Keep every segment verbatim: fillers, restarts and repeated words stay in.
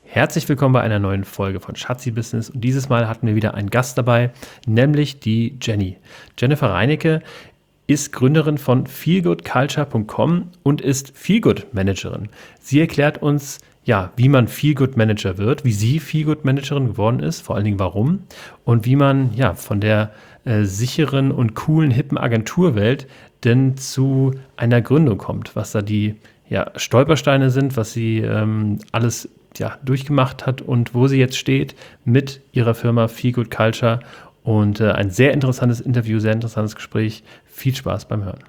Herzlich willkommen bei einer neuen Folge von Schatzi Business und dieses Mal hatten wir wieder einen Gast dabei, nämlich die Jenny. Jennifer Reinecke ist Gründerin von feel good culture punkt com und ist Feelgood-Managerin. Sie erklärt uns, ja, wie man Feelgood-Manager wird, wie sie Feelgood-Managerin geworden ist, vor allen Dingen warum und wie man ja von der äh, sicheren und coolen, hippen Agenturwelt denn zu einer Gründung kommt, was da die ja, Stolpersteine sind, was sie ähm, alles ja, durchgemacht hat und wo sie jetzt steht mit ihrer Firma Feel Good Culture. Und äh, ein sehr interessantes Interview, sehr interessantes Gespräch. Viel Spaß beim Hören.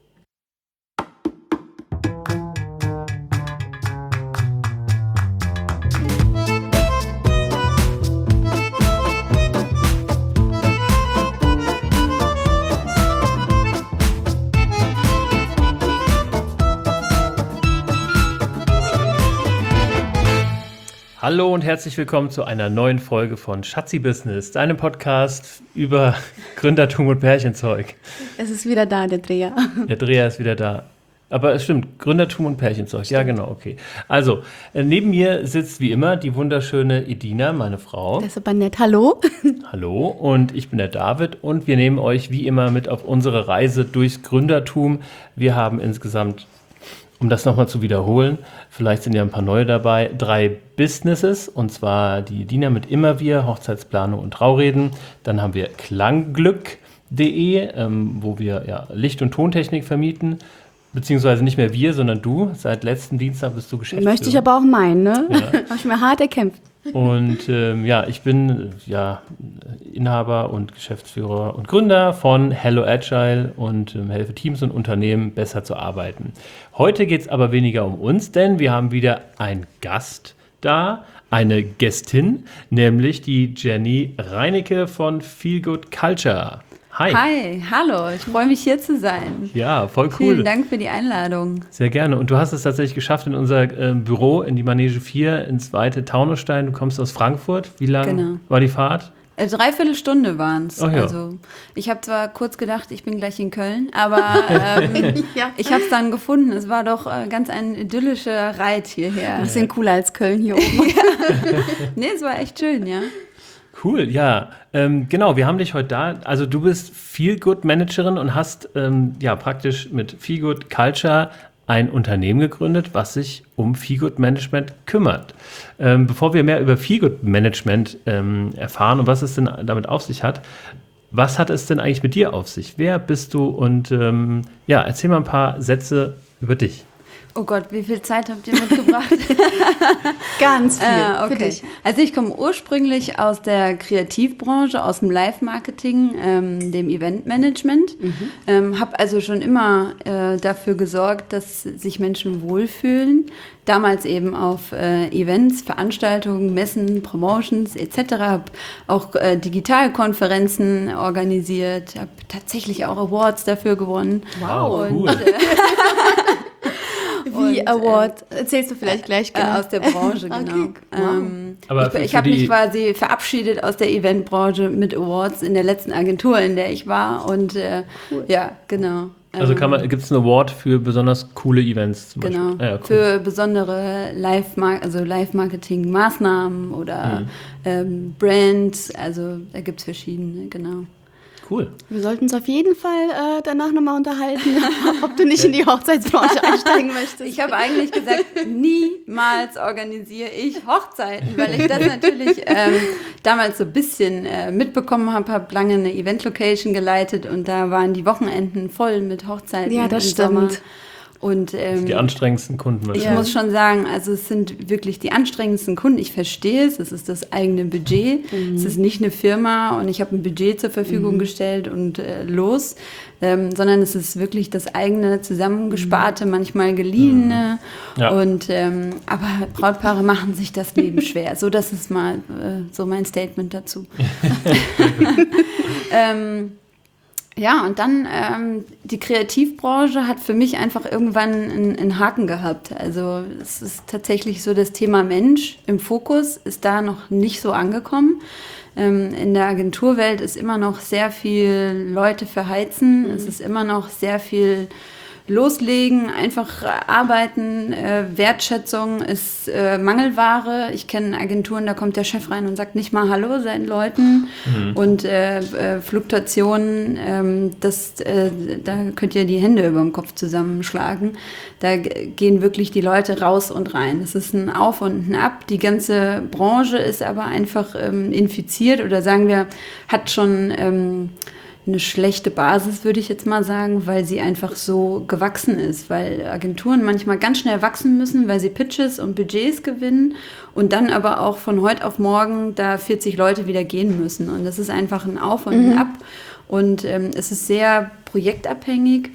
Hallo und herzlich willkommen zu einer neuen Folge von Schatzi Business, deinem Podcast über Gründertum und Pärchenzeug. Es ist wieder da, der Dreher. Der Dreher ist wieder da. Aber es stimmt, Gründertum und Pärchenzeug. Stimmt. Ja, genau, okay. Also, äh, neben mir sitzt wie immer die wunderschöne Edina, meine Frau. Das ist aber nett. Hallo. Hallo, und ich bin der David und wir nehmen euch wie immer mit auf unsere Reise durchs Gründertum. Wir haben insgesamt, um das nochmal zu wiederholen, vielleicht sind ja ein paar neue dabei, drei Businesses, und zwar die Edina mit Immer Wir, Hochzeitsplanung und Traureden. Dann haben wir klangglück punkt de, ähm, wo wir ja, Licht- und Tontechnik vermieten, beziehungsweise nicht mehr wir, sondern du. Seit letzten Dienstag bist du Geschäftsführer. Möchte ich aber auch meinen, ne? Ja. Habe ich mir hart erkämpft. Und ähm, ja, ich bin ja Inhaber und Geschäftsführer und Gründer von Hello Agile und ähm, helfe Teams und Unternehmen besser zu arbeiten. Heute geht es aber weniger um uns, denn wir haben wieder einen Gast da, eine Gästin, nämlich die Jenny Reinecke von Feel Good Culture. Hi. Hi, hallo, ich freue mich hier zu sein. Ja, voll cool. Vielen Dank für die Einladung. Sehr gerne. Und du hast es tatsächlich geschafft in unser äh, Büro, in die Manege vier, ins weite Taunusstein. Du kommst aus Frankfurt. Wie lang Genau. war die Fahrt? Äh, dreiviertel Stunde waren es. Oh ja. Also, ich habe zwar kurz gedacht, ich bin gleich in Köln, aber ähm, Ja. ich habe es dann gefunden. Es war doch äh, ganz ein idyllischer Reit hierher. Ein bisschen cooler als Köln hier oben. Nee, es war echt schön, ja. Cool, ja. Ähm, genau, wir haben dich heute da. Also du bist Feelgood-Managerin und hast ähm, ja praktisch mit Feel Good Culture ein Unternehmen gegründet, was sich um Feelgood-Management kümmert. Ähm, bevor wir mehr über Feelgood-Management ähm, erfahren und was es denn damit auf sich hat, was hat es denn eigentlich mit dir auf sich? Wer bist du? Und ähm, ja, erzähl mal ein paar Sätze über dich. Oh Gott, wie viel Zeit habt ihr mitgebracht? Ganz viel. Äh, Für okay. dich. Also ich komme ursprünglich aus der Kreativbranche, aus dem Live-Marketing, ähm, dem Eventmanagement. Mhm. Ähm, habe also schon immer äh, dafür gesorgt, dass sich Menschen wohlfühlen. Damals eben auf äh, Events, Veranstaltungen, Messen, Promotions et cetera. Habe auch äh, Digitalkonferenzen organisiert, habe tatsächlich auch Awards dafür gewonnen. Wow, Und, cool. äh, Wie Und, Award. Erzählst du vielleicht gleich, genau. Äh, aus der Branche, genau. Okay. Wow. Ähm, Aber ich für- ich für habe die- mich quasi verabschiedet aus der Eventbranche mit Awards in der letzten Agentur, in der ich war. Und äh, ja, genau. Also kann man, gibt es einen Award für besonders coole Events zum Genau, Beispiel? Ah, ja, cool. für besondere Live also Live-Marketing-Maßnahmen oder Mhm. ähm, Brands, also da gibt es verschiedene, genau. Cool. Wir sollten uns auf jeden Fall äh, danach nochmal unterhalten, ob du nicht in die Hochzeitsbranche einsteigen möchtest. Ich habe eigentlich gesagt, niemals organisiere ich Hochzeiten, weil ich das natürlich ähm, damals so ein bisschen äh, mitbekommen habe, habe lange eine Event-Location geleitet und da waren die Wochenenden voll mit Hochzeiten Ja, das im Sommer. stimmt. Und ähm, Die anstrengendsten Kunden ich wahrscheinlich. muss schon sagen, also es sind wirklich die anstrengendsten Kunden. Ich verstehe es, es ist das eigene Budget. Mhm. Es ist nicht eine Firma und ich habe ein Budget zur Verfügung Mhm. gestellt und äh, los, ähm, sondern es ist wirklich das eigene, zusammengesparte, manchmal geliehene. Ja. Und ähm, aber Brautpaare machen sich das Leben schwer. So, das ist mal äh, so mein Statement dazu. ähm, Ja, und dann ähm, die Kreativbranche hat für mich einfach irgendwann einen, einen Haken gehabt. Also es ist tatsächlich so, das Thema Mensch im Fokus ist da noch nicht so angekommen. Ähm, in der Agenturwelt ist immer noch sehr viel Leute verheizen. Mhm. Es ist immer noch sehr viel loslegen, einfach arbeiten. Äh, Wertschätzung ist äh, Mangelware. Ich kenne Agenturen, da kommt der Chef rein und sagt nicht mal Hallo seinen Leuten. Mhm. Und äh, äh, Fluktuationen, ähm, das, äh, da könnt ihr die Hände über dem Kopf zusammenschlagen. Da g- gehen wirklich die Leute raus und rein. Es ist ein Auf und ein Ab. Die ganze Branche ist aber einfach ähm, infiziert oder sagen wir, hat schon ähm, eine schlechte Basis, würde ich jetzt mal sagen, weil sie einfach so gewachsen ist, weil Agenturen manchmal ganz schnell wachsen müssen, weil sie Pitches und Budgets gewinnen und dann aber auch von heute auf morgen da vierzig Leute wieder gehen müssen. Und das ist einfach ein Auf und ein Ab. Und ähm, es ist sehr projektabhängig.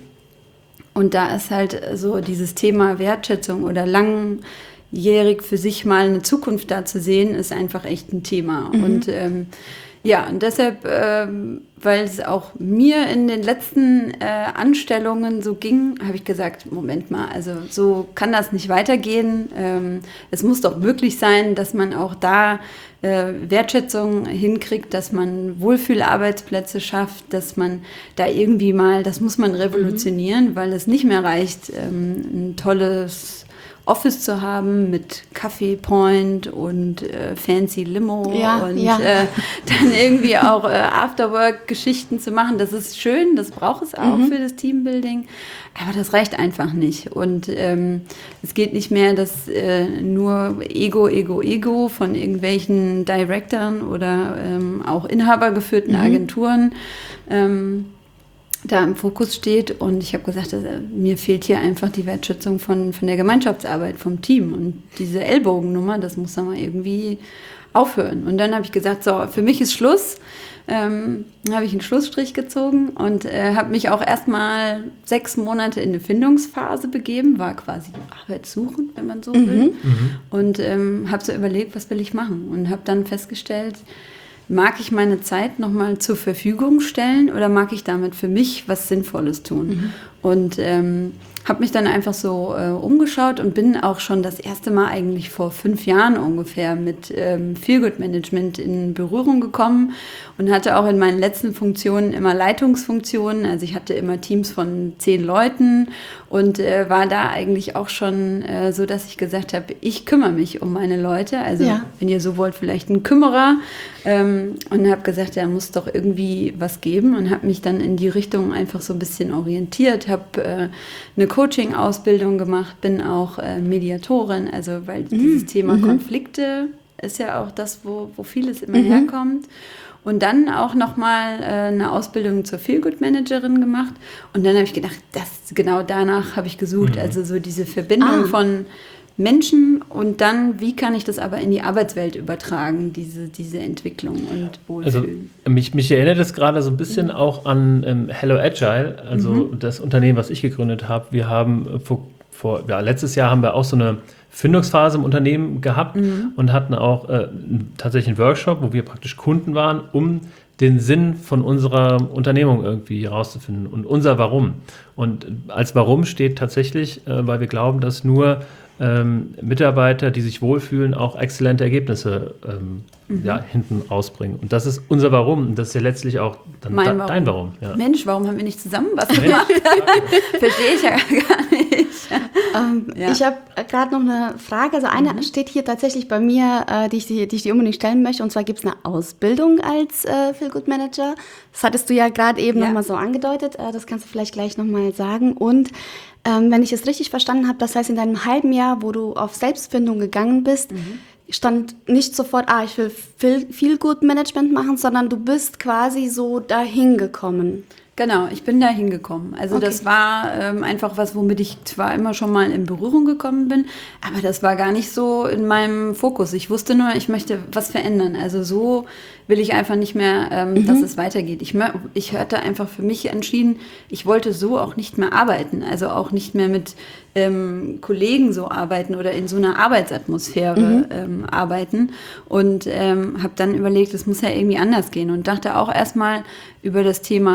Und da ist halt so dieses Thema Wertschätzung oder langjährig für sich mal eine Zukunft da zu sehen, ist einfach echt ein Thema. Mhm. Und ähm, ja, und deshalb, ähm, weil es auch mir in den letzten äh, Anstellungen so ging, habe ich gesagt, Moment mal, also so kann das nicht weitergehen. Ähm, es muss doch möglich sein, dass man auch da äh, Wertschätzung hinkriegt, dass man Wohlfühlarbeitsplätze schafft, dass man da irgendwie mal, das muss man revolutionieren, mhm. weil es nicht mehr reicht, ähm, ein tolles Office zu haben mit Kaffee Point und äh, fancy Limo ja, und ja. Äh, dann irgendwie auch äh, Afterwork-Geschichten zu machen. Das ist schön, das braucht es auch mhm. für das Teambuilding, aber das reicht einfach nicht. Und ähm, es geht nicht mehr, dass äh, nur Ego, Ego, Ego von irgendwelchen Directoren oder ähm, auch inhabergeführten mhm. Agenturen ähm, da im Fokus steht. Und ich habe gesagt, also, mir fehlt hier einfach die Wertschätzung von, von der Gemeinschaftsarbeit, vom Team. Und diese Ellbogennummer, das muss dann mal irgendwie aufhören. Und dann habe ich gesagt, so, für mich ist Schluss. Ähm, dann habe ich einen Schlussstrich gezogen und äh, habe mich auch erstmal sechs Monate in eine Findungsphase begeben, war quasi arbeitssuchend, wenn man so will. Mhm. Und ähm, habe so überlegt, was will ich machen? Und habe dann festgestellt, mag ich meine Zeit nochmal zur Verfügung stellen oder mag ich damit für mich was Sinnvolles tun? Mhm. Und ähm, habe mich dann einfach so äh, umgeschaut und bin auch schon das erste Mal eigentlich vor fünf Jahren ungefähr mit ähm, Feel-Good-Management in Berührung gekommen und hatte auch in meinen letzten Funktionen immer Leitungsfunktionen. Also ich hatte immer Teams von zehn Leuten und äh, war da eigentlich auch schon äh, so, dass ich gesagt habe, ich kümmere mich um meine Leute. Also ja. wenn ihr so wollt, vielleicht ein Kümmerer. Ähm, und habe gesagt, ja, muss doch irgendwie was geben und habe mich dann in die Richtung einfach so ein bisschen orientiert, habe äh, eine Coaching-Ausbildung gemacht, bin auch äh, Mediatorin, also weil mhm. dieses Thema mhm. Konflikte ist ja auch das, wo, wo vieles immer mhm. herkommt. Und dann auch nochmal äh, eine Ausbildung zur Feel-Good-Managerin gemacht. Und dann habe ich gedacht, das, genau danach habe ich gesucht. Mhm. Also so diese Verbindung ah. von Menschen und dann, wie kann ich das aber in die Arbeitswelt übertragen, diese, diese Entwicklung und Wohlfühlen. Also mich, mich erinnert es gerade so ein bisschen mhm. auch an ähm, Hello Agile, also mhm. das Unternehmen, was ich gegründet habe. Wir haben vor, vor ja, letztes Jahr haben wir auch so eine Findungsphase im Unternehmen gehabt mhm. und hatten auch äh, tatsächlich einen Workshop, wo wir praktisch Kunden waren, um den Sinn von unserer Unternehmung irgendwie herauszufinden und unser Warum. Und als Warum steht tatsächlich, äh, weil wir glauben, dass nur ähm, Mitarbeiter, die sich wohlfühlen, auch exzellente Ergebnisse ähm, mhm. ja, hinten rausbringen. Und das ist unser Warum. Und das ist ja letztlich auch dann mein da, Warum. dein Warum. Ja. Mensch, warum haben wir nicht zusammen was gemacht? Verstehe ich ja gar nicht. Ähm, ja. Ich habe gerade noch eine Frage. Also eine mhm. steht hier tatsächlich bei mir, äh, die, ich, die, die ich dir unbedingt stellen möchte. Und zwar gibt es eine Ausbildung als äh, Feel-Good-Manager. Das hattest du ja gerade eben ja. nochmal so angedeutet. Äh, das kannst du vielleicht gleich nochmal sagen. Und ähm, wenn ich es richtig verstanden habe, das heißt, in deinem halben Jahr, wo du auf Selbstfindung gegangen bist, mhm. stand nicht sofort, ah, ich will Feel-Good-Management machen, sondern du bist quasi so dahin gekommen. Genau, ich bin da hingekommen. Also okay. das war ähm, einfach was, womit ich zwar immer schon mal in Berührung gekommen bin, aber das war gar nicht so in meinem Fokus. Ich wusste nur, ich möchte was verändern. Also so will ich einfach nicht mehr, ähm, mhm. dass es weitergeht. Ich, ich hatte einfach für mich entschieden, ich wollte so auch nicht mehr arbeiten. Also auch nicht mehr mit ähm, Kollegen so arbeiten oder in so einer Arbeitsatmosphäre mhm. ähm, arbeiten. Und ähm, habe dann überlegt, es muss ja irgendwie anders gehen. Und dachte auch erstmal über das Thema äh,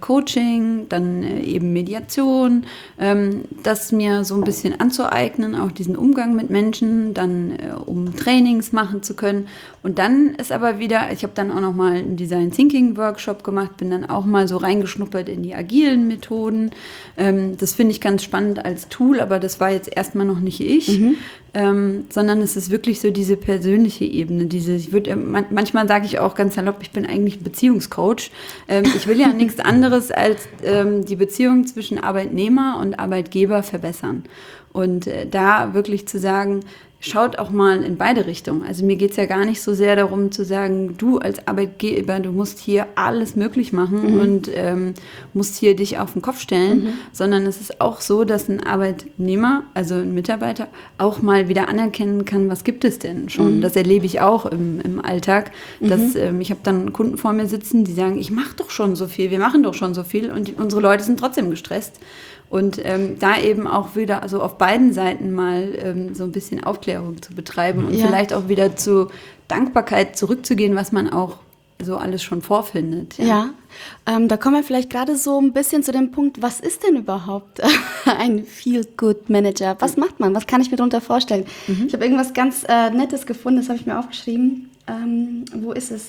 Coaching, dann äh, eben Mediation, ähm, das mir so ein bisschen anzueignen, auch diesen Umgang mit Menschen, dann äh, um Trainings machen zu können. Und dann ist aber wieder, ich habe dann auch noch mal einen Design Thinking Workshop gemacht, bin dann auch mal so reingeschnuppert in die agilen Methoden. Ähm, das finde ich ganz spannend als Tool, aber das war jetzt erstmal noch nicht ich. Mhm. Ähm, sondern es ist wirklich so diese persönliche Ebene. Diese, ich würd, man, manchmal sage ich auch ganz salopp, ich bin eigentlich ein Beziehungscoach. Ähm, ich will ja nichts anderes als ähm, die Beziehung zwischen Arbeitnehmer und Arbeitgeber verbessern. Und äh, da wirklich zu sagen, schaut auch mal in beide Richtungen. Also mir geht es ja gar nicht so sehr darum zu sagen, du als Arbeitgeber, du musst hier alles möglich machen mhm. und ähm, musst hier dich auf den Kopf stellen, mhm. sondern es ist auch so, dass ein Arbeitnehmer, also ein Mitarbeiter, auch mal wieder anerkennen kann, was gibt es denn schon. Mhm. Das erlebe ich auch im, im Alltag. Dass, mhm. ähm, ich habe dann Kunden vor mir sitzen, die sagen, ich mache doch schon so viel, wir machen doch schon so viel und die, unsere Leute sind trotzdem gestresst. Und ähm, da eben auch wieder, also auf beiden Seiten mal ähm, so ein bisschen Aufklärung zu betreiben und ja. vielleicht auch wieder zu Dankbarkeit zurückzugehen, was man auch so alles schon vorfindet. Ja, ja. Ähm, da kommen wir vielleicht gerade so ein bisschen zu dem Punkt, was ist denn überhaupt ein Feel-Good-Manager? Was macht man? Was kann ich mir darunter vorstellen? Mhm. Ich habe irgendwas ganz äh, Nettes gefunden, das habe ich mir aufgeschrieben. Ähm, wo ist es?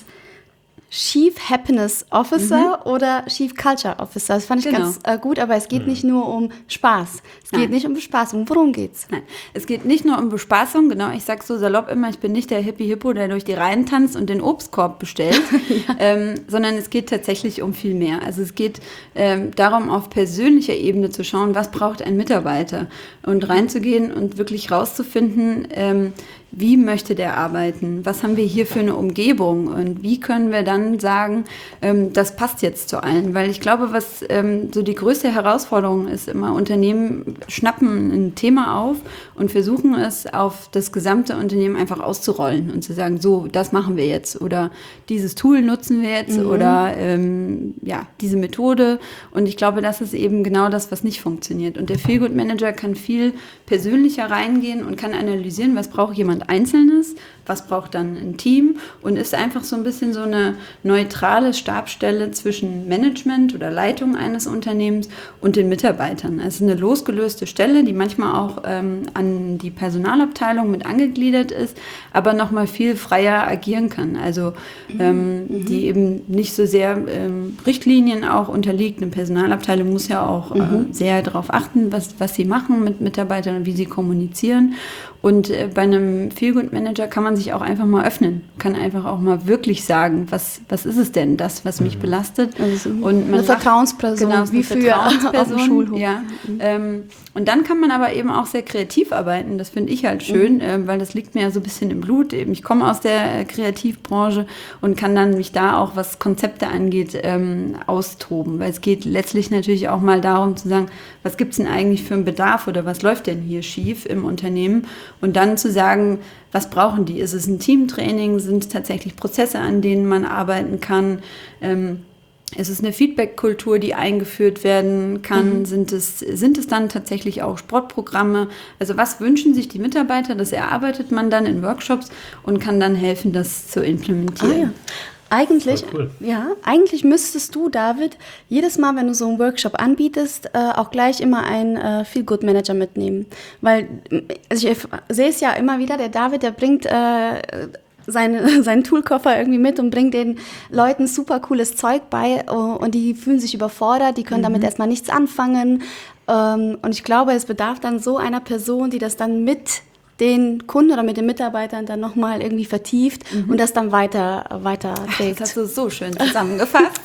Chief Happiness Officer mhm. oder Chief Culture Officer. Das fand ich genau. ganz äh, gut, aber es geht mhm. nicht nur um Spaß. Es Nein. geht nicht um Bespaßung. Worum geht's? Nein, es geht nicht nur um Bespaßung. Genau, ich sag so salopp immer, ich bin nicht der Hippie-Hippo, der durch die Reihen tanzt und den Obstkorb bestellt, ja. ähm, sondern es geht tatsächlich um viel mehr. Also es geht ähm, darum, auf persönlicher Ebene zu schauen, was braucht ein Mitarbeiter und reinzugehen und wirklich rauszufinden, ähm, wie möchte der arbeiten? Was haben wir hier für eine Umgebung? Und wie können wir dann sagen, ähm, das passt jetzt zu allen? Weil ich glaube, was ähm, so die größte Herausforderung ist, immer Unternehmen schnappen ein Thema auf und versuchen es auf das gesamte Unternehmen einfach auszurollen und zu sagen, so, das machen wir jetzt oder dieses Tool nutzen wir jetzt mhm. oder ähm, ja, diese Methode. Und ich glaube, das ist eben genau das, was nicht funktioniert. Und der Feel-Good Manager kann viel persönlicher reingehen und kann analysieren, was braucht jemand Einzelnes, was braucht dann ein Team und ist einfach so ein bisschen so eine neutrale Stabsstelle zwischen Management oder Leitung eines Unternehmens und den Mitarbeitern. Es ist eine losgelöste Stelle, die manchmal auch ähm, an die Personalabteilung mit angegliedert ist, aber nochmal viel freier agieren kann. Also ähm, mhm. die eben nicht so sehr ähm, Richtlinien auch unterliegt. Eine Personalabteilung muss ja auch mhm. äh, sehr darauf achten, was, was sie machen mit Mitarbeitern und wie sie kommunizieren. Und äh, bei einem Feel-Good-Manager kann man sich auch einfach mal öffnen, kann einfach auch mal wirklich sagen, was, was ist es denn, das, was mich mhm. belastet. Also und man eine sagt, Vertrauensperson, genau, wie für auf dem Schulhof. Ja. Mhm. Ähm, und dann kann man aber eben auch sehr kreativ arbeiten, das finde ich halt schön, mhm. äh, weil das liegt mir ja so ein bisschen im Blut. Eben, ich komme aus der äh, Kreativbranche und kann dann mich da auch, was Konzepte angeht, ähm, austoben. Weil es geht letztlich natürlich auch mal darum zu sagen, was gibt es denn eigentlich für einen Bedarf oder was läuft denn hier schief im Unternehmen? Und dann zu sagen, was brauchen die? Ist es ein Teamtraining? Sind es tatsächlich Prozesse, an denen man arbeiten kann? Ähm, ist es eine Feedback-Kultur, die eingeführt werden kann? Mhm. Sind es, sind es dann tatsächlich auch Sportprogramme? Also was wünschen sich die Mitarbeiter? Das erarbeitet man dann in Workshops und kann dann helfen, das zu implementieren. Ah, ja. Eigentlich, cool. ja, eigentlich müsstest du, David, jedes Mal, wenn du so einen Workshop anbietest, äh, auch gleich immer einen äh, Feel-Good-Manager mitnehmen. Weil, also ich sehe es ja immer wieder, der David, der bringt äh, seine, seinen Toolkoffer irgendwie mit und bringt den Leuten super cooles Zeug bei und die fühlen sich überfordert, die können mhm. damit erstmal nichts anfangen. Ähm, und ich glaube, es bedarf dann so einer Person, die das dann mit den Kunden oder mit den Mitarbeitern dann nochmal irgendwie vertieft mhm. und das dann weiter, weiter trägt. Das hast du so schön zusammengefasst.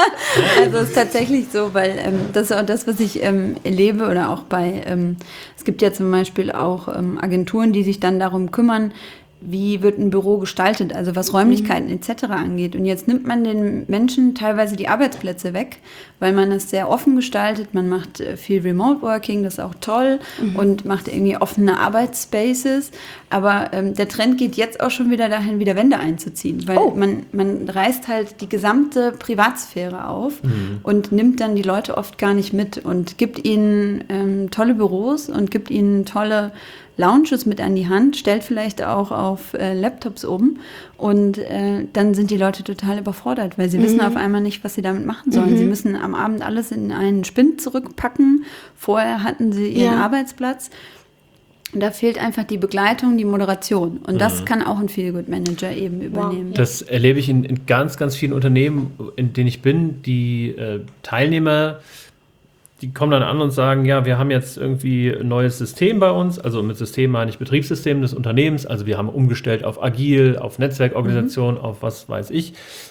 Also es ist tatsächlich so, weil ähm, das ist auch das, was ich ähm, erlebe oder auch bei, ähm, es gibt ja zum Beispiel auch ähm, Agenturen, die sich dann darum kümmern, wie wird ein Büro gestaltet, also was Räumlichkeiten et cetera angeht. Und jetzt nimmt man den Menschen teilweise die Arbeitsplätze weg, weil man es sehr offen gestaltet. Man macht viel Remote Working, das ist auch toll, mhm. und macht irgendwie offene Arbeitsspaces. Aber ähm, der Trend geht jetzt auch schon wieder dahin, wieder Wände einzuziehen, weil oh. man, man reißt halt die gesamte Privatsphäre auf mhm. und nimmt dann die Leute oft gar nicht mit und gibt ihnen ähm, tolle Büros und gibt ihnen tolle Lounges mit an die Hand, stellt vielleicht auch auf äh, Laptops um und äh, dann sind die Leute total überfordert, weil sie mhm. wissen auf einmal nicht, was sie damit machen sollen. Mhm. Sie müssen am Abend alles in einen Spind zurückpacken. Vorher hatten sie ihren ja. Arbeitsplatz. Und da fehlt einfach die Begleitung, die Moderation. Und das mhm. kann auch ein Feel-Good-Manager eben übernehmen. Wow. Das erlebe ich in, in ganz, ganz vielen Unternehmen, in denen ich bin. Die äh, Teilnehmer, die kommen dann an und sagen, ja, wir haben jetzt irgendwie ein neues System bei uns. Also mit System meine ich Betriebssystem des Unternehmens. Also wir haben umgestellt auf Agil, auf Netzwerkorganisation, mhm. auf was weiß ich.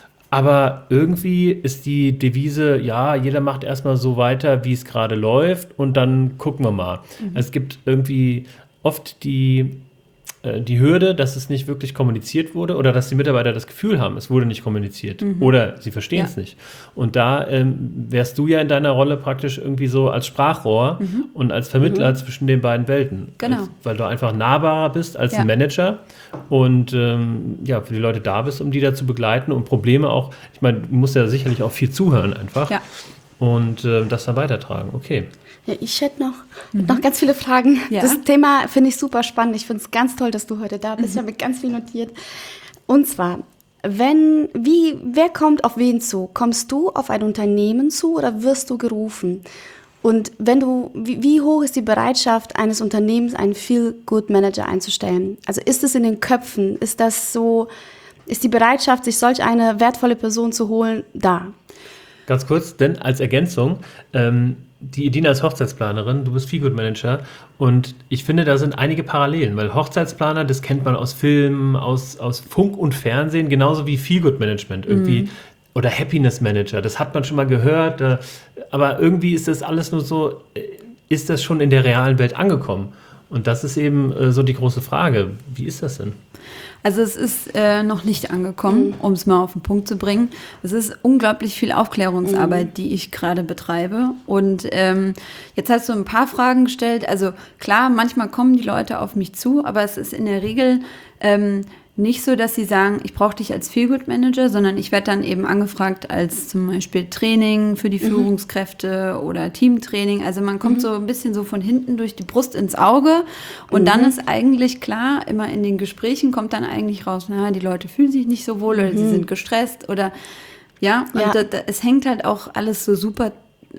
Aber irgendwie ist die Devise, ja, jeder macht erstmal so weiter, wie es gerade läuft und dann gucken wir mal. Mhm. Also es gibt irgendwie oft die, äh, die Hürde, dass es nicht wirklich kommuniziert wurde oder dass die Mitarbeiter das Gefühl haben, es wurde nicht kommuniziert mhm. oder sie verstehen es ja. nicht. Und da ähm, wärst du ja in deiner Rolle praktisch irgendwie so als Sprachrohr mhm. und als Vermittler mhm. zwischen den beiden Welten. Genau. Als, weil du einfach nahbarer bist als ja. ein Manager und ähm, ja, für die Leute da bist, um die da zu begleiten und Probleme auch, ich meine, du musst ja sicherlich auch viel zuhören einfach ja. und äh, das dann weitertragen. Okay. Ja, ich hätte noch, mhm. noch ganz viele Fragen. Ja. Das Thema finde ich super spannend. Ich finde es ganz toll, dass du heute da bist. Mhm. Ich habe mir ganz viel notiert. Und zwar, wenn, wie, wer kommt auf wen zu? Kommst du auf ein Unternehmen zu oder wirst du gerufen? Und wenn du, wie, wie hoch ist die Bereitschaft eines Unternehmens, einen Feel-Good-Manager einzustellen? Also ist es in den Köpfen? Ist das so, ist die Bereitschaft, sich solch eine wertvolle Person zu holen, da? Ganz kurz, denn als Ergänzung, ähm, die Edina ist Hochzeitsplanerin, du bist Feel-Good-Manager und ich finde, da sind einige Parallelen, weil Hochzeitsplaner, das kennt man aus Filmen, aus, aus Funk und Fernsehen, genauso wie Feel-Good-Management irgendwie mhm. oder Happiness-Manager, das hat man schon mal gehört, äh, aber irgendwie ist das alles nur so, ist das schon in der realen Welt angekommen? Und das ist eben äh, so die große Frage, wie ist das denn? Also es ist äh, noch nicht angekommen, mhm. um es mal auf den Punkt zu bringen. Es ist unglaublich viel Aufklärungsarbeit, mhm. die ich gerade betreibe. Und ähm, jetzt hast du ein paar Fragen gestellt. Also klar, manchmal kommen die Leute auf mich zu, aber es ist in der Regel ähm, nicht so, dass sie sagen, ich brauche dich als Feel-Good-Manager, sondern ich werde dann eben angefragt als zum Beispiel Training für die mhm. Führungskräfte oder Teamtraining. Also man kommt mhm. so ein bisschen so von hinten durch die Brust ins Auge und mhm. dann ist eigentlich klar, immer in den Gesprächen kommt dann eigentlich raus, na, die Leute fühlen sich nicht so wohl oder mhm. sie sind gestresst oder ja, und ja. Da, da, es hängt halt auch alles so super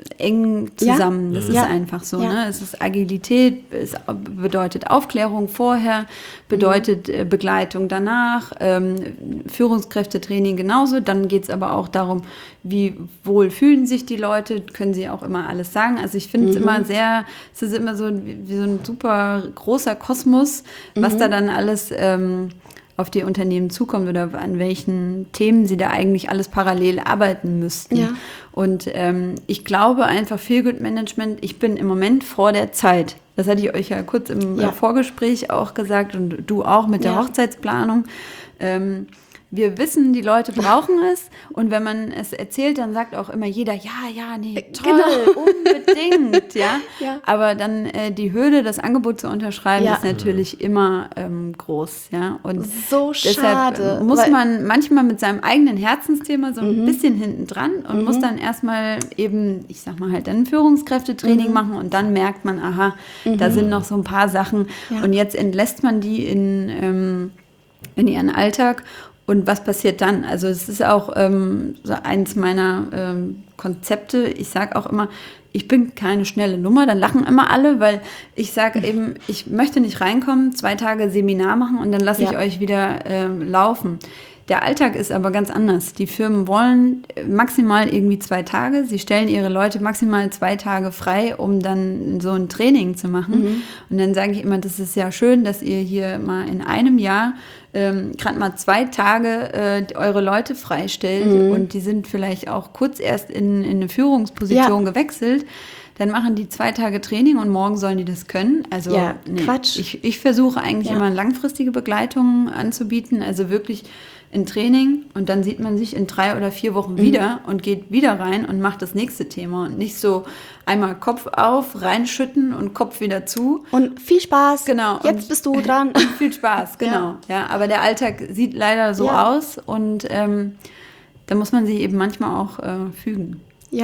eng zusammen. Ja. Das ist ja. einfach so. Ja. Ne? Es ist Agilität, es bedeutet Aufklärung vorher, bedeutet mhm. Begleitung danach, ähm, Führungskräftetraining genauso. Dann geht es aber auch darum, wie wohl fühlen sich die Leute, können sie auch immer alles sagen. Also ich finde es mhm. immer sehr, es ist immer so wie so ein super großer Kosmos, was mhm. da dann alles ähm, auf die Unternehmen zukommt oder an welchen Themen sie da eigentlich alles parallel arbeiten müssten. Ja. Und ähm, ich glaube einfach, Feel-Good-Management, ich bin im Moment vor der Zeit. Das hatte ich euch ja kurz im ja. Vorgespräch auch gesagt und du auch mit der ja. Hochzeitsplanung. Ähm, wir wissen, die Leute brauchen es und wenn man es erzählt, dann sagt auch immer jeder, ja, ja, nee, toll, genau. unbedingt, ja? ja. Aber dann äh, die Hürde, das Angebot zu unterschreiben, ja. ist natürlich immer ähm, groß, ja. Und so deshalb schade. muss man manchmal mit seinem eigenen Herzensthema so ein mhm. bisschen hinten dran und mhm. muss dann erstmal eben, ich sag mal halt, dann ein Führungskräftetraining mhm. machen und dann merkt man, aha, mhm. da sind noch so ein paar Sachen ja. und jetzt entlässt man die in, ähm, in ihren Alltag. Und was passiert dann? Also es ist auch ähm, so eins meiner ähm, Konzepte. Ich sage auch immer, ich bin keine schnelle Nummer. Dann lachen immer alle, weil ich sage eben, ich möchte nicht reinkommen, zwei Tage Seminar machen und dann lasse ja. ich euch wieder ähm, laufen. Der Alltag ist aber ganz anders. Die Firmen wollen maximal irgendwie zwei Tage. Sie stellen ihre Leute maximal zwei Tage frei, um dann so ein Training zu machen. Mhm. Und dann sage ich immer, das ist ja schön, dass ihr hier mal in einem Jahr ähm, gerade mal zwei Tage äh, eure Leute freistellt. Mhm. Und die sind vielleicht auch kurz erst in, in eine Führungsposition ja. gewechselt. Dann machen die zwei Tage Training und morgen sollen die das können. Also ja, nee, Quatsch. Ich, ich versuche eigentlich ja. immer langfristige Begleitungen anzubieten. Also wirklich in Training und dann sieht man sich in drei oder vier Wochen mhm. wieder und geht wieder rein und macht das nächste Thema und nicht so einmal Kopf auf, reinschütten und Kopf wieder zu. Und viel Spaß. Genau. Jetzt und, bist du dran. Und viel Spaß, genau. Ja. ja, aber der Alltag sieht leider so ja. aus und ähm, da muss man sich eben manchmal auch äh, fügen. Ja.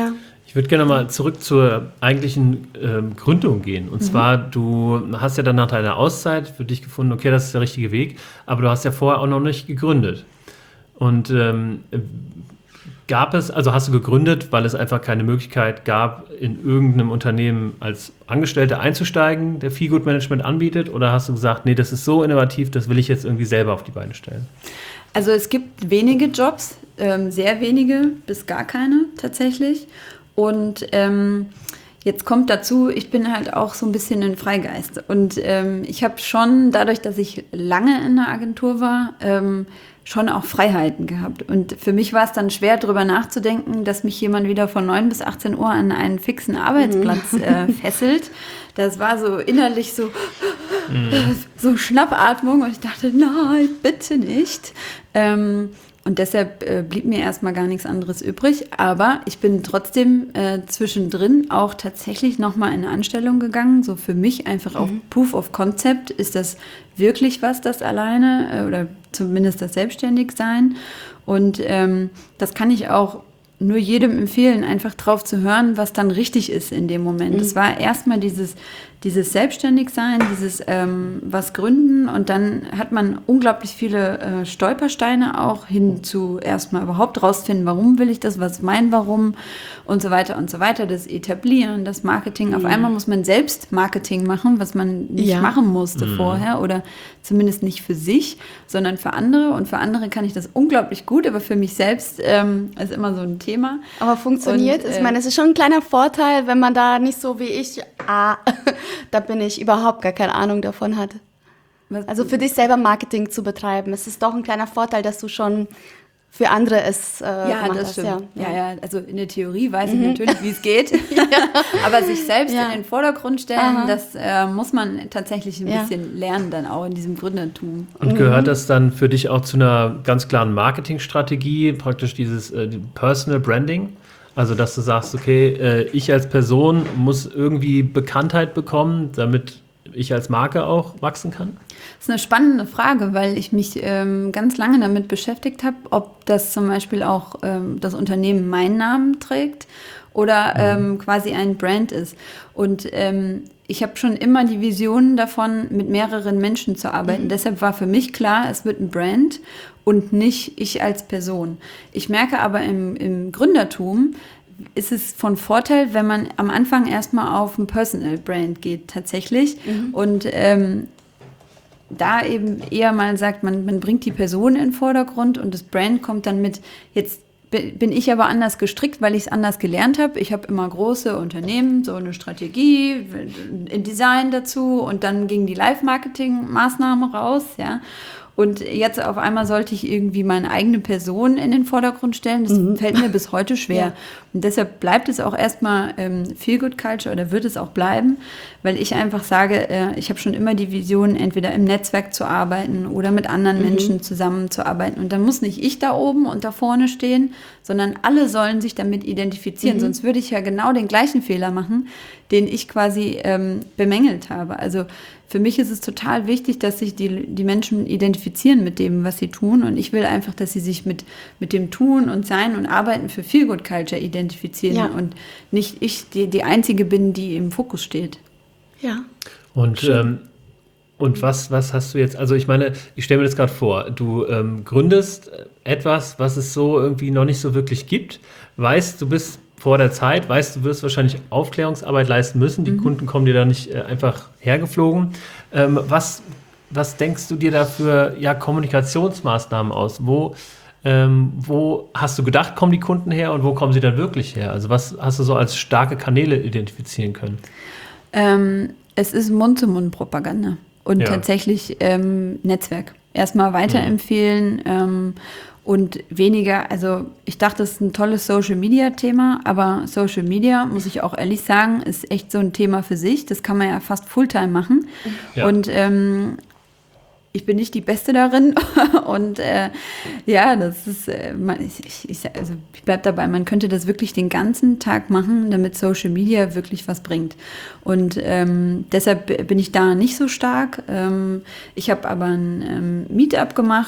Ich würde gerne mal zurück zur eigentlichen ähm, Gründung gehen. Und mhm. zwar, du hast ja dann nach deiner Auszeit für dich gefunden, okay, das ist der richtige Weg, aber du hast ja vorher auch noch nicht gegründet. Und ähm, gab es, also hast du gegründet, weil es einfach keine Möglichkeit gab, in irgendeinem Unternehmen als Angestellte einzusteigen, der Feelgood Management anbietet? Oder hast du gesagt, nee, das ist so innovativ, das will ich jetzt irgendwie selber auf die Beine stellen? Also es gibt wenige Jobs, ähm, sehr wenige bis gar keine tatsächlich. Und ähm, jetzt kommt dazu, ich bin halt auch so ein bisschen ein Freigeist. Und ähm, ich habe schon, dadurch, dass ich lange in der Agentur war, ähm, schon auch Freiheiten gehabt. Und für mich war es dann schwer, darüber nachzudenken, dass mich jemand wieder von neun bis achtzehn Uhr an einen fixen Arbeitsplatz mhm. äh, fesselt. Das war so innerlich so, mhm. so Schnappatmung. Und ich dachte, nein, bitte nicht. Ähm, Und deshalb äh, blieb mir erstmal gar nichts anderes übrig. Aber ich bin trotzdem äh, zwischendrin auch tatsächlich nochmal in eine Anstellung gegangen. So für mich einfach auch mhm. Proof of Concept. Ist das wirklich was, das alleine äh, oder zumindest das Selbstständigsein? Und ähm, das kann ich auch nur jedem empfehlen, einfach drauf zu hören, was dann richtig ist in dem Moment. Es mhm. war erstmal dieses, dieses Selbstständigsein, dieses ähm, was gründen und dann hat man unglaublich viele äh, Stolpersteine auch hin zu erstmal überhaupt rausfinden, warum will ich das, was ist mein Warum und so weiter und so weiter. Das Etablieren, das Marketing. Mhm. Auf einmal muss man selbst Marketing machen, was man nicht ja. machen musste mhm. vorher oder zumindest nicht für sich, sondern für andere. Und für andere kann ich das unglaublich gut, aber für mich selbst ähm, ist immer so ein Thema. Aber funktioniert es? Äh, ich meine, es ist schon ein kleiner Vorteil, wenn man da nicht so wie ich, ah, da bin ich, überhaupt gar keine Ahnung davon hat. Also für dich selber Marketing zu betreiben, es ist doch ein kleiner Vorteil, dass du schon für andere es äh, ja, gemacht das hast. Stimmt. Ja. ja, ja, also in der Theorie weiß mhm. ich natürlich, wie es geht. ja. Aber sich selbst ja. in den Vordergrund stellen, Aha. das äh, muss man tatsächlich ein ja. bisschen lernen dann auch in diesem Gründertum. Und gehört das dann für dich auch zu einer ganz klaren Marketingstrategie, praktisch dieses äh, Personal Branding? Also, dass du sagst, okay, äh, ich als Person muss irgendwie Bekanntheit bekommen, damit ich als Marke auch wachsen kann? Das ist eine spannende Frage, weil ich mich ähm, ganz lange damit beschäftigt habe, ob das zum Beispiel auch ähm, das Unternehmen meinen Namen trägt oder ähm, quasi ein Brand ist. Und ähm, ich habe schon immer die Vision davon, mit mehreren Menschen zu arbeiten. Mhm. Deshalb war für mich klar, es wird ein Brand und nicht ich als Person. Ich merke aber im, im Gründertum, ist es von Vorteil, wenn man am Anfang erstmal auf ein Personal Brand geht tatsächlich mhm. und ähm, da eben eher mal sagt, man, man bringt die Person in den Vordergrund und das Brand kommt dann mit, jetzt bin ich aber anders gestrickt, weil ich es anders gelernt habe. Ich habe immer große Unternehmen, so eine Strategie, ein Design dazu und dann ging die Live-Marketing-Maßnahme raus, ja. Und jetzt auf einmal sollte ich irgendwie meine eigene Person in den Vordergrund stellen. Das mhm. fällt mir bis heute schwer. Ja. Und deshalb bleibt es auch erstmal ähm, Feelgood Culture oder wird es auch bleiben, weil ich einfach sage, äh, ich habe schon immer die Vision, entweder im Netzwerk zu arbeiten oder mit anderen mhm. Menschen zusammenzuarbeiten. Und dann muss nicht ich da oben und da vorne stehen, sondern alle sollen sich damit identifizieren. Mhm. Sonst würde ich ja genau den gleichen Fehler machen, den ich quasi ähm, bemängelt habe. Also für mich ist es total wichtig, dass sich die, die Menschen identifizieren mit dem, was sie tun. Und ich will einfach, dass sie sich mit, mit dem Tun und Sein und Arbeiten für Feelgood Culture identifizieren. Ja. Und nicht ich die, die Einzige bin, die im Fokus steht. Ja. Und, ähm, und was, was hast du jetzt, also ich meine, ich stelle mir das gerade vor, du ähm, gründest etwas, was es so irgendwie noch nicht so wirklich gibt, weißt, du bist vor der Zeit, weißt du, wirst wahrscheinlich Aufklärungsarbeit leisten müssen. Die mhm. Kunden kommen dir da nicht äh, einfach hergeflogen. Ähm, was, was denkst du dir da für ja, Kommunikationsmaßnahmen aus? Wo, ähm, wo hast du gedacht, kommen die Kunden her und wo kommen sie dann wirklich her? Also was hast du so als starke Kanäle identifizieren können? Ähm, es ist Mund-zu-Mund-Propaganda und ja. tatsächlich ähm, Netzwerk. Erstmal weiterempfehlen mhm. ähm, und weniger, also ich dachte, das ist ein tolles Social-Media-Thema, aber Social Media, muss ich auch ehrlich sagen, ist echt so ein Thema für sich. Das kann man ja fast Fulltime machen. Ja. Und ähm, ich bin nicht die Beste darin. Und äh, ja, das ist, äh, ich, ich, also ich bleibe dabei, man könnte das wirklich den ganzen Tag machen, damit Social Media wirklich was bringt. Und ähm, deshalb bin ich da nicht so stark. Ähm, ich habe aber ein ähm, Meetup gemacht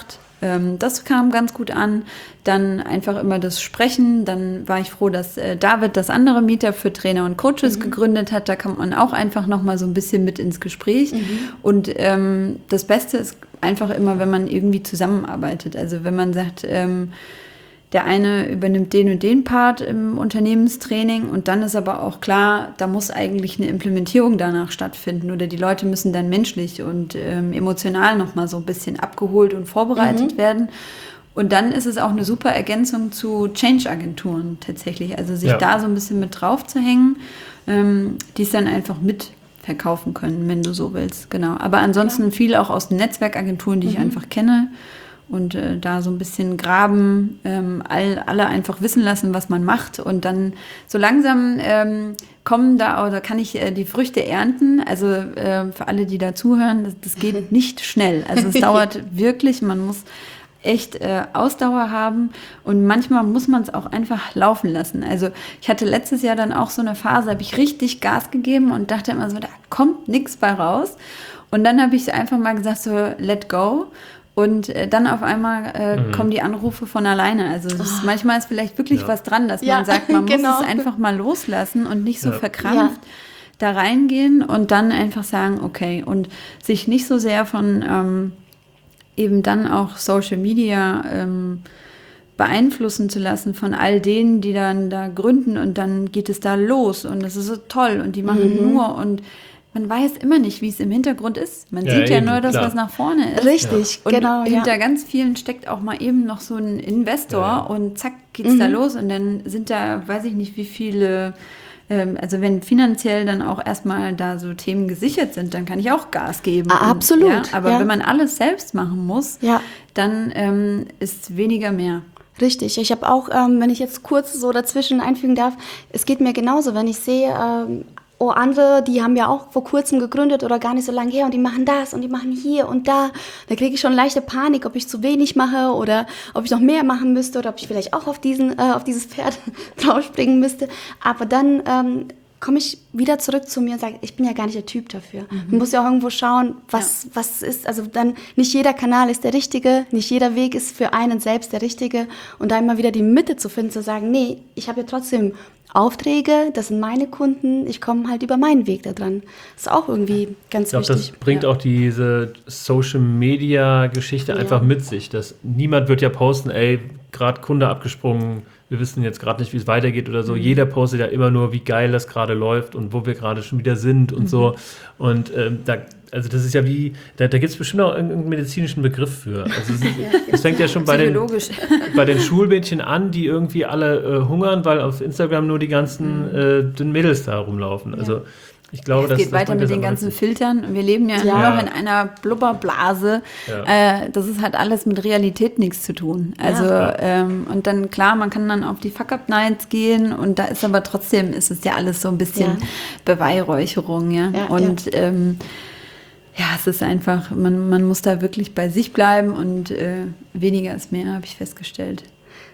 Ähm, das kam ganz gut an. Dann einfach immer das Sprechen. Dann war ich froh, dass äh, David das andere Meetup für Trainer und Coaches mhm. gegründet hat. Da kommt man auch einfach noch mal so ein bisschen mit ins Gespräch. Mhm. Und ähm, das Beste ist einfach immer, wenn man irgendwie zusammenarbeitet. Also wenn man sagt, ähm, der eine übernimmt den und den Part im Unternehmenstraining und dann ist aber auch klar, da muss eigentlich eine Implementierung danach stattfinden oder die Leute müssen dann menschlich und ähm, emotional nochmal so ein bisschen abgeholt und vorbereitet mhm. werden. Und dann ist es auch eine super Ergänzung zu Change-Agenturen tatsächlich. Also sich ja. da so ein bisschen mit drauf zu hängen, ähm, die es dann einfach mit verkaufen können, wenn du so willst. Genau. Aber ansonsten ja. viel auch aus den Netzwerkagenturen, die mhm. ich einfach kenne. Und äh, da so ein bisschen graben, ähm, all, alle einfach wissen lassen, was man macht. Und dann so langsam ähm, kommen da, oder kann ich äh, die Früchte ernten. Also äh, für alle, die da zuhören, das, das geht nicht schnell. Also es dauert wirklich, man muss echt äh, Ausdauer haben. Und manchmal muss man es auch einfach laufen lassen. Also ich hatte letztes Jahr dann auch so eine Phase, habe ich richtig Gas gegeben und dachte immer so, da kommt nichts bei raus. Und dann habe ich einfach mal gesagt, so let go. Und äh, dann auf einmal äh, mhm. kommen die Anrufe von alleine. Also das ist, manchmal ist vielleicht wirklich ja. was dran, dass ja, man sagt, man genau. muss es einfach mal loslassen und nicht so ja. verkrampft ja. da reingehen und dann einfach sagen, okay. Und sich nicht so sehr von ähm, eben dann auch Social Media ähm, beeinflussen zu lassen von all denen, die dann da gründen und dann geht es da los und das ist so toll und die machen mhm. nur und man weiß immer nicht, wie es im Hintergrund ist. Man ja, sieht ja eben, nur das, klar. was nach vorne ist. Richtig, und genau. hinter ja. ganz vielen steckt auch mal eben noch so ein Investor ja. und zack, geht's mhm. da los. Und dann sind da, weiß ich nicht, wie viele, ähm, also wenn finanziell dann auch erstmal da so Themen gesichert sind, dann kann ich auch Gas geben. Ah, und, absolut. Ja, aber ja. wenn man alles selbst machen muss, ja. dann ähm, ist weniger mehr. Richtig. Ich habe auch, ähm, wenn ich jetzt kurz so dazwischen einfügen darf, es geht mir genauso, wenn ich sehe, ähm, oh, andere, die haben ja auch vor kurzem gegründet oder gar nicht so lange her und die machen das und die machen hier und da. Da kriege ich schon leichte Panik, ob ich zu wenig mache oder ob ich noch mehr machen müsste oder ob ich vielleicht auch auf diesen, äh, auf dieses Pferd draufspringen müsste. Aber dann ähm, komme ich wieder zurück zu mir und sage, ich bin ja gar nicht der Typ dafür. Mhm. Man muss ja auch irgendwo schauen, was, ja. was ist, also dann nicht jeder Kanal ist der richtige, nicht jeder Weg ist für einen selbst der richtige und da immer wieder die Mitte zu finden, zu sagen, nee, ich habe ja trotzdem Aufträge, das sind meine Kunden, ich komme halt über meinen Weg da dran. Das ist auch irgendwie ganz wichtig. Ich glaube, das bringt ja. auch diese Social-Media-Geschichte ja. einfach mit sich. Dass niemand wird ja posten, ey, gerade Kunde abgesprungen, wir wissen jetzt gerade nicht, wie es weitergeht oder so. Mhm. Jeder postet ja immer nur, wie geil das gerade läuft und wo wir gerade schon wieder sind und mhm. so. Und ähm, da, also das ist ja wie, da, da gibt es bestimmt auch irgendeinen medizinischen Begriff für. Also es, ist, ja, es fängt ja schon bei den, bei den Schulmädchen an, die irgendwie alle äh, hungern, weil auf Instagram nur die ganzen mhm. äh, dünnen Mädels da rumlaufen. Also ja. Ich glaube, es das, geht das weiter mit den ganzen richtig. Filtern. Wir leben ja, ja. nur noch in einer Blubberblase. Ja. Äh, das ist halt alles mit Realität nichts zu tun. Also ja. ähm, und dann klar, man kann dann auf die Fuck-Up-Nights gehen und da ist aber trotzdem ist es ja alles so ein bisschen ja. Beweihräucherung, ja. ja und ja. Ähm, ja, es ist einfach, man, man muss da wirklich bei sich bleiben und äh, weniger ist mehr, habe ich festgestellt.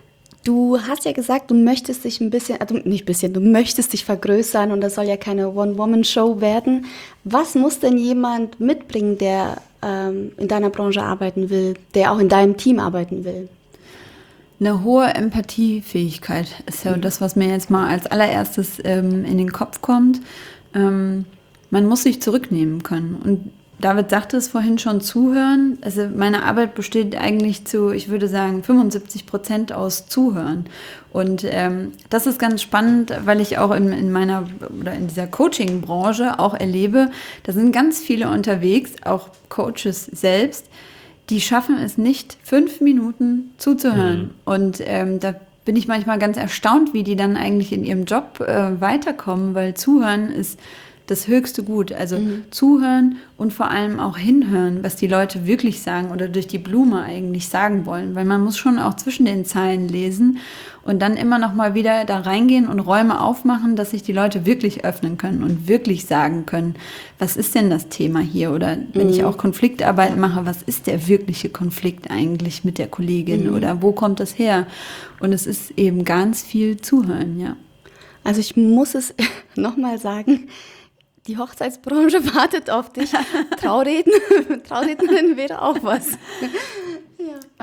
Du hast ja gesagt, du möchtest dich ein bisschen, also nicht ein bisschen, du möchtest dich vergrößern und das soll ja keine One-Woman-Show werden. Was muss denn jemand mitbringen, der ähm, in deiner Branche arbeiten will, der auch in deinem Team arbeiten will? Eine hohe Empathiefähigkeit ist ja mhm. das, was mir jetzt mal als allererstes ähm, in den Kopf kommt. Ähm, man muss sich zurücknehmen können und David sagte es vorhin schon, zuhören. Also meine Arbeit besteht eigentlich zu, ich würde sagen, fünfundsiebzig Prozent aus Zuhören. Und ähm, das ist ganz spannend, weil ich auch in, in meiner oder in dieser Coaching-Branche auch erlebe, da sind ganz viele unterwegs, auch Coaches selbst, die schaffen es nicht, fünf Minuten zuzuhören. Mhm. Und ähm, da bin ich manchmal ganz erstaunt, wie die dann eigentlich in ihrem Job äh, weiterkommen, weil Zuhören ist das höchste Gut, also mhm. zuhören und vor allem auch hinhören, was die Leute wirklich sagen oder durch die Blume eigentlich sagen wollen, weil man muss schon auch zwischen den Zeilen lesen und dann immer noch mal wieder da reingehen und Räume aufmachen, dass sich die Leute wirklich öffnen können und wirklich sagen können, was ist denn das Thema hier oder wenn mhm. ich auch Konfliktarbeit mache, was ist der wirkliche Konflikt eigentlich mit der Kollegin mhm. oder wo kommt das her? Und es ist eben ganz viel Zuhören, ja. Also ich muss es noch mal sagen, die Hochzeitsbranche wartet auf dich. Trauredner, Traurednerin wäre auch was. Ja.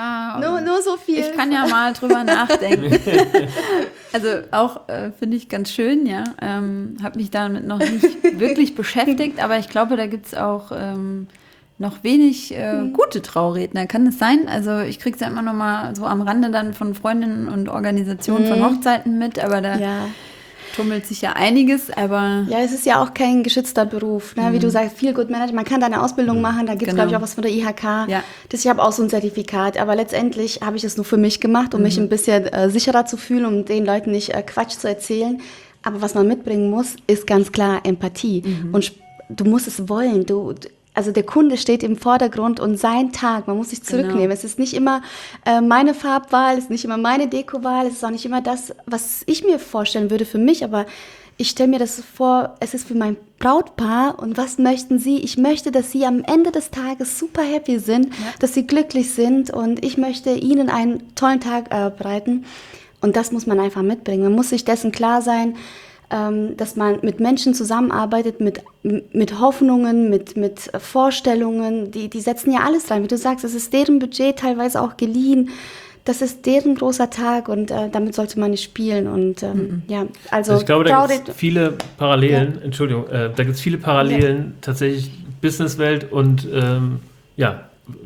Ja, nur, nur so viel. Ich kann ja mal drüber nachdenken. Also auch äh, finde ich ganz schön, ja. Ähm, habe mich damit noch nicht wirklich beschäftigt, aber ich glaube, da gibt es auch ähm, noch wenig äh, mhm. gute Trauredner. Kann das sein? Also ich kriege es ja immer noch mal so am Rande dann von Freundinnen und Organisationen mhm. von Hochzeiten mit, aber da ja. tummelt sich ja einiges, aber... Ja, es ist ja auch kein geschützter Beruf, ne? Mhm. Wie du sagst, Feel Good Manager, man kann da eine Ausbildung mhm. machen, da gibt es, genau. glaube ich, auch was von der I H K. Ja. Das, ich habe auch so ein Zertifikat, aber letztendlich habe ich es nur für mich gemacht, um mhm. mich ein bisschen äh, sicherer zu fühlen, um den Leuten nicht äh, Quatsch zu erzählen. Aber was man mitbringen muss, ist ganz klar Empathie. Mhm. Und du musst es wollen, du... Also der Kunde steht im Vordergrund und sein Tag, man muss sich zurücknehmen. Genau. Es ist nicht immer äh, meine Farbwahl, es ist nicht immer meine Dekowahl, es ist auch nicht immer das, was ich mir vorstellen würde für mich, aber ich stelle mir das vor, es ist für mein Brautpaar und was möchten sie? Ich möchte, dass sie am Ende des Tages super happy sind, ja. dass sie glücklich sind und ich möchte ihnen einen tollen Tag äh, bereiten und das muss man einfach mitbringen. Man muss sich dessen klar sein, dass man mit Menschen zusammenarbeitet, mit, mit Hoffnungen, mit, mit Vorstellungen, die, die setzen ja alles rein. Wie du sagst, es ist deren Budget teilweise auch geliehen. Das ist deren großer Tag und äh, damit sollte man nicht spielen. Und ähm, mhm. ja, also, also ich glaube, da gibt es viele Parallelen, ja. Entschuldigung, äh, da gibt es viele Parallelen, ja. tatsächlich Businesswelt und ähm, ja,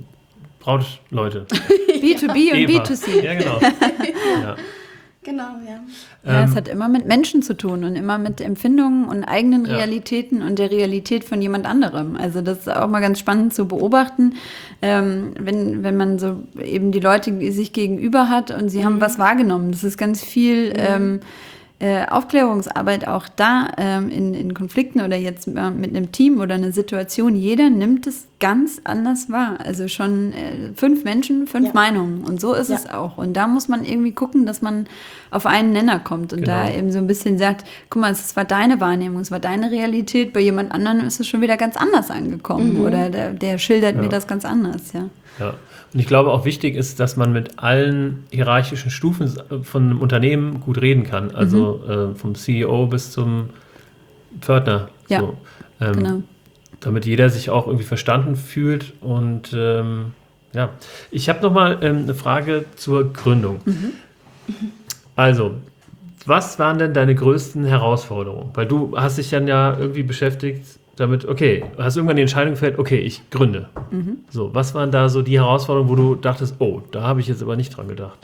Brautleute. B zwei B und Eva. B zwei C. Ja, genau. ja. Genau, ja. Ja, es hat immer mit Menschen zu tun und immer mit Empfindungen und eigenen ja. Realitäten und der Realität von jemand anderem. Also das ist auch mal ganz spannend zu beobachten, ähm, wenn, wenn man so eben die Leute sich gegenüber hat und sie mhm. haben was wahrgenommen. Das ist ganz viel... Mhm. Ähm, Äh, Aufklärungsarbeit auch da ähm, in, in Konflikten oder jetzt äh, mit einem Team oder einer Situation. Jeder nimmt es ganz anders wahr. Also schon äh, fünf Menschen, fünf ja. Meinungen. Und so ist ja. es auch. Und da muss man irgendwie gucken, dass man auf einen Nenner kommt und genau. da eben so ein bisschen sagt, guck mal, es war deine Wahrnehmung, es war deine Realität. Bei jemand anderem ist es schon wieder ganz anders angekommen. Mhm. Oder der, der schildert ja. mir das ganz anders. Ja. Ja. Und ich glaube auch wichtig ist, dass man mit allen hierarchischen Stufen von einem Unternehmen gut reden kann. Also mhm. äh, vom C E O bis zum Pförtner. Ja, so. ähm, genau. Damit jeder sich auch irgendwie verstanden fühlt. Und ähm, ja, ich habe nochmal ähm, eine Frage zur Gründung. Mhm. Also, was waren denn deine größten Herausforderungen? Weil du hast dich dann ja irgendwie beschäftigt damit, okay, hast irgendwann die Entscheidung gefällt, okay, ich gründe. Mhm. So, was waren da so die Herausforderungen, wo du dachtest, oh, da habe ich jetzt aber nicht dran gedacht?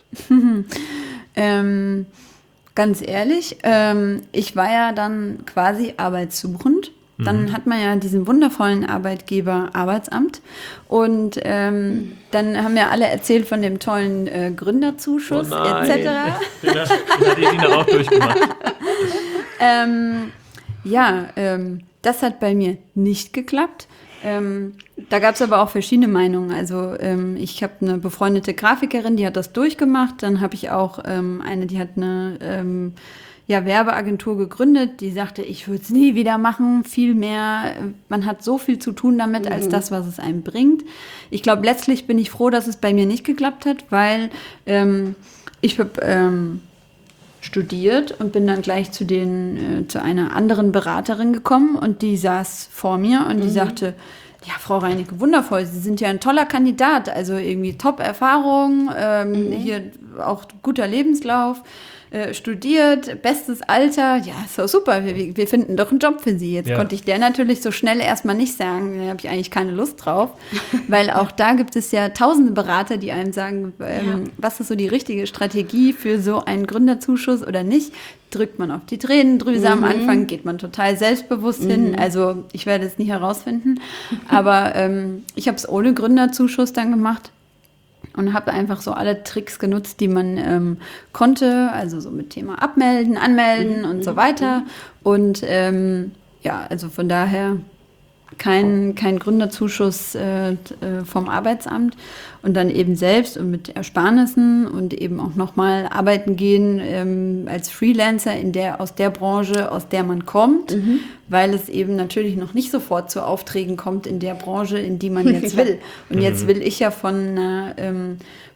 ähm, ganz ehrlich, ähm, ich war ja dann quasi arbeitssuchend. Dann mhm. hat man ja diesen wundervollen Arbeitgeber Arbeitsamt und ähm, dann haben ja alle erzählt von dem tollen äh, Gründerzuschuss oh nein. et cetera. Den hat die Dina auch durchgemacht. ähm, ja, ähm, das hat bei mir nicht geklappt. Ähm, da gab es aber auch verschiedene Meinungen. Also ähm, ich habe eine befreundete Grafikerin, die hat das durchgemacht. Dann habe ich auch ähm, eine, die hat eine ähm, ja, Werbeagentur gegründet. Die sagte, ich würde es nie wieder machen. Viel mehr, man hat so viel zu tun damit, mhm. als das, was es einem bringt. Ich glaube, letztlich bin ich froh, dass es bei mir nicht geklappt hat, weil ähm, ich habe... Ähm, studiert und bin dann gleich zu den äh, zu einer anderen Beraterin gekommen und die saß vor mir und die mhm. sagte, ja, Frau Reinecke, wundervoll, Sie sind ja ein toller Kandidat, also irgendwie Top-Erfahrung, ähm, mhm. hier auch guter Lebenslauf, äh, studiert, bestes Alter, ja, ist doch super, wir, wir finden doch einen Job für Sie. Jetzt ja. konnte ich der natürlich so schnell erstmal nicht sagen, da habe ich eigentlich keine Lust drauf, weil auch da gibt es ja tausende Berater, die einem sagen, ähm, ja. was ist so die richtige Strategie für so einen Gründerzuschuss oder nicht. Drückt man auf die Tränendrüse mhm. am Anfang, geht man total selbstbewusst mhm. hin. Also ich werde es nie herausfinden, aber ähm, ich habe es ohne Gründerzuschuss dann gemacht. Und habe einfach so alle Tricks genutzt, die man ähm, konnte, also so mit Thema Abmelden, Anmelden mhm. und so weiter. Und ähm, ja, also von daher kein, kein Gründerzuschuss äh, vom Arbeitsamt und dann eben selbst und mit Ersparnissen und eben auch nochmal arbeiten gehen ähm, als Freelancer in der, aus der Branche, aus der man kommt, mhm. weil es eben natürlich noch nicht sofort zu Aufträgen kommt in der Branche, in die man jetzt will. Und jetzt will ich ja von einer ähm,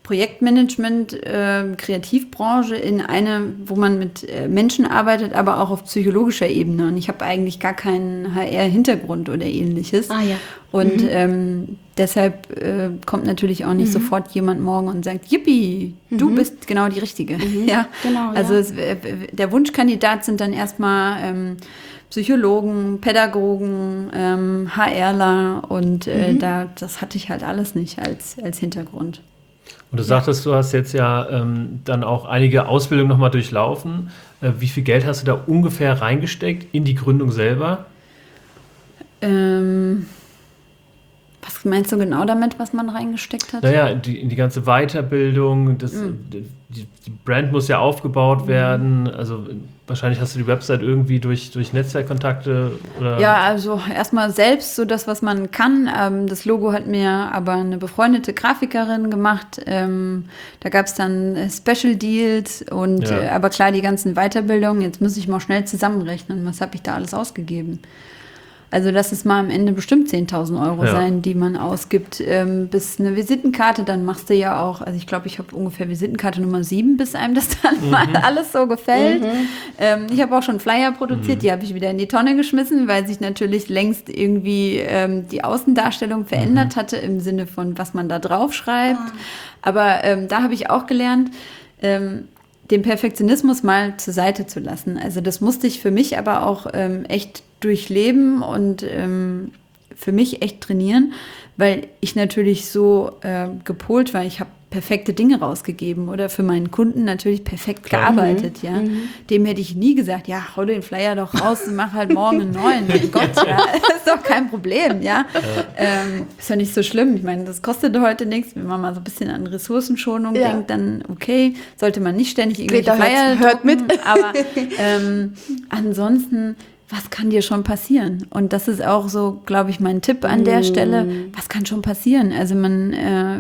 Projektmanagement, äh, Kreativbranche in eine, wo man mit äh, Menschen arbeitet, aber auch auf psychologischer Ebene. Und ich habe eigentlich gar keinen H R-Hintergrund oder ähnliches. Ah, ja. Und mhm. ähm, deshalb äh, kommt natürlich auch nicht mhm. sofort jemand morgen und sagt, Yippie, du mhm. bist genau die Richtige. Mhm. ja? Genau, also ja. es, äh, der Wunschkandidat sind dann erstmal ähm, Psychologen, Pädagogen, ähm, HRler und äh, Mhm. da, das hatte ich halt alles nicht als, als Hintergrund. Und du sagtest, du hast jetzt ja ähm, dann auch einige Ausbildungen nochmal durchlaufen. Äh, wie viel Geld hast du da ungefähr reingesteckt in die Gründung selber? Ähm, was meinst du genau damit, was man reingesteckt hat? Naja, die, in die ganze Weiterbildung, das, Mhm. die, die Brand muss ja aufgebaut werden. Also wahrscheinlich hast du die Website irgendwie durch, durch Netzwerkkontakte oder. Ja, also erstmal selbst so das, was man kann. Ähm, das Logo hat mir aber eine befreundete Grafikerin gemacht. Ähm, da gab es dann äh, Special Deals und Ja. äh, aber klar, die ganzen Weiterbildungen. Jetzt muss ich mal schnell zusammenrechnen, was habe ich da alles ausgegeben. Also lass es mal am Ende bestimmt zehntausend Euro Ja. sein, die man ausgibt. Ähm, bis eine Visitenkarte, dann machst du ja auch, also ich glaube, ich habe ungefähr Visitenkarte Nummer sieben, bis einem das dann Mhm. mal alles so gefällt. Ähm, ich habe auch schon Flyer produziert, Mhm. die habe ich wieder in die Tonne geschmissen, weil sich natürlich längst irgendwie ähm, die Außendarstellung verändert hatte im Sinne von, was man da drauf schreibt. Aber ähm, da habe ich auch gelernt, ähm, den Perfektionismus mal zur Seite zu lassen. Also das musste ich für mich aber auch ähm, echt durchleben und ähm, für mich echt trainieren, weil ich natürlich so äh, gepolt war. Ich habe perfekte Dinge rausgegeben oder für meinen Kunden natürlich perfekt Klar. gearbeitet. Ja. Dem hätte ich nie gesagt, ja, hau den Flyer doch raus und mach halt morgen einen neuen. Mein Gott, ja, ist doch kein Problem. Ja. Ähm, ist ja nicht so schlimm. Ich meine, das kostet heute nichts. Wenn man mal so ein bisschen an Ressourcenschonung Ja. denkt, dann okay, sollte man nicht ständig irgendwelche Greta Flyer hört- hört drucken, mit. aber ähm, ansonsten, was kann dir schon passieren? Und das ist auch so, glaube ich, mein Tipp an der Stelle. Was kann schon passieren? Also man äh,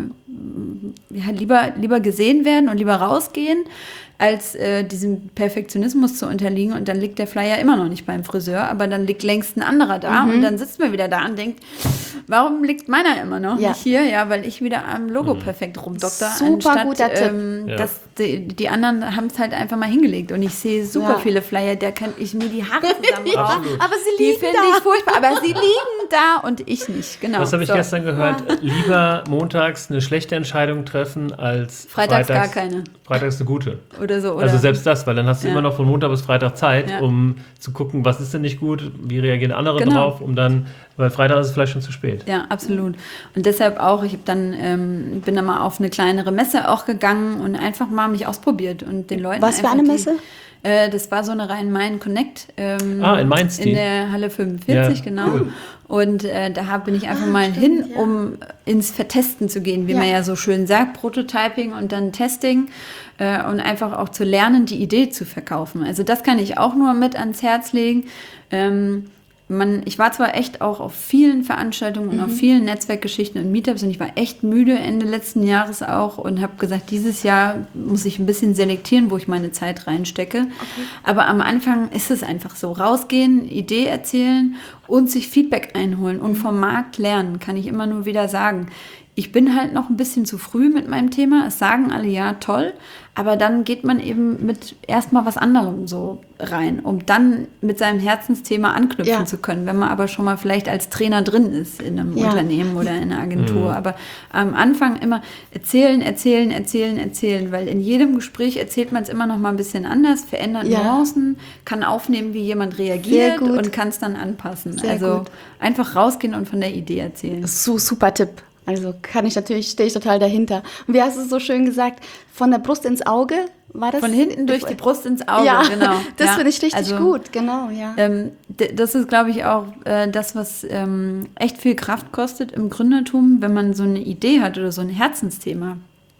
ja, lieber, lieber gesehen werden und lieber rausgehen, als äh, diesem Perfektionismus zu unterliegen. Und dann liegt der Flyer immer noch nicht beim Friseur, aber dann liegt längst ein anderer da. Und dann sitzt man wieder da und denkt, warum liegt meiner immer noch Ja. nicht hier? Ja, weil ich wieder am Logo perfekt rumdokter. Super anstatt, guter Tipp. Ähm, Ja. dass die, die anderen haben es halt einfach mal hingelegt. Und ich sehe super Ja. viele Flyer, da kann ich mir die Haare zusammenraufen. Absolut. Aber sie Die liegen finde da. ich furchtbar, aber sie liegen da und ich nicht. Genau. Was habe ich So. gestern gehört? Lieber montags eine schlechte Entscheidung treffen als Freitags gar keine. Freitags eine gute. Oder so. Oder? Also selbst das, weil dann hast du Ja. immer noch von Montag bis Freitag Zeit, Ja. um zu gucken, was ist denn nicht gut, wie reagieren andere Genau. drauf, um dann, weil Freitag ist es vielleicht schon zu spät. Ja, absolut. Und deshalb auch, ich habe dann, ähm, bin dann mal auf eine kleinere Messe auch gegangen und einfach mal mich ausprobiert und den Leuten Was für einfach eine die- Messe? Äh, das war so eine Rhein-Main-Connect. Ähm, Ah, in Mainz die? In der Halle fünfundvierzig, Ja, genau. cool. Und äh, da hab, bin ich einfach mal hin, um ins Vertesten zu gehen, wie Ja. man ja so schön sagt, Prototyping und dann Testing äh, und einfach auch zu lernen, die Idee zu verkaufen. Also das kann ich auch nur mit ans Herz legen. Ähm, Man, ich war zwar echt auch auf vielen Veranstaltungen und auf vielen Netzwerkgeschichten und Meetups und ich war echt müde Ende letzten Jahres auch und habe gesagt, dieses Jahr muss ich ein bisschen selektieren, wo ich meine Zeit reinstecke. Aber am Anfang ist es einfach so, rausgehen, Idee erzählen und sich Feedback einholen und vom Markt lernen, kann ich immer nur wieder sagen. Ich bin halt noch ein bisschen zu früh mit meinem Thema. Es sagen alle, ja, toll. Aber dann geht man eben mit erstmal was anderem so rein, um dann mit seinem Herzensthema anknüpfen Ja. zu können. Wenn man aber schon mal vielleicht als Trainer drin ist in einem Ja. Unternehmen oder in einer Agentur. Aber am Anfang immer erzählen, erzählen, erzählen, erzählen. Weil in jedem Gespräch erzählt man es immer noch mal ein bisschen anders, verändert Ja. Nuancen, kann aufnehmen, wie jemand reagiert gut. und kann es dann anpassen. Sehr also gut. einfach rausgehen und von der Idee erzählen. So, super Tipp. Also kann ich natürlich, stehe ich total dahinter. Und wie hast du es so schön gesagt? Von der Brust ins Auge war das? Von hinten durch die Brust ins Auge, Ja, genau. das Ja, finde ich richtig also, gut, genau, ja. Ähm, d- das ist, glaube ich, auch äh, das, was ähm, echt viel Kraft kostet im Gründertum, wenn man so eine Idee hat oder so ein Herzensthema.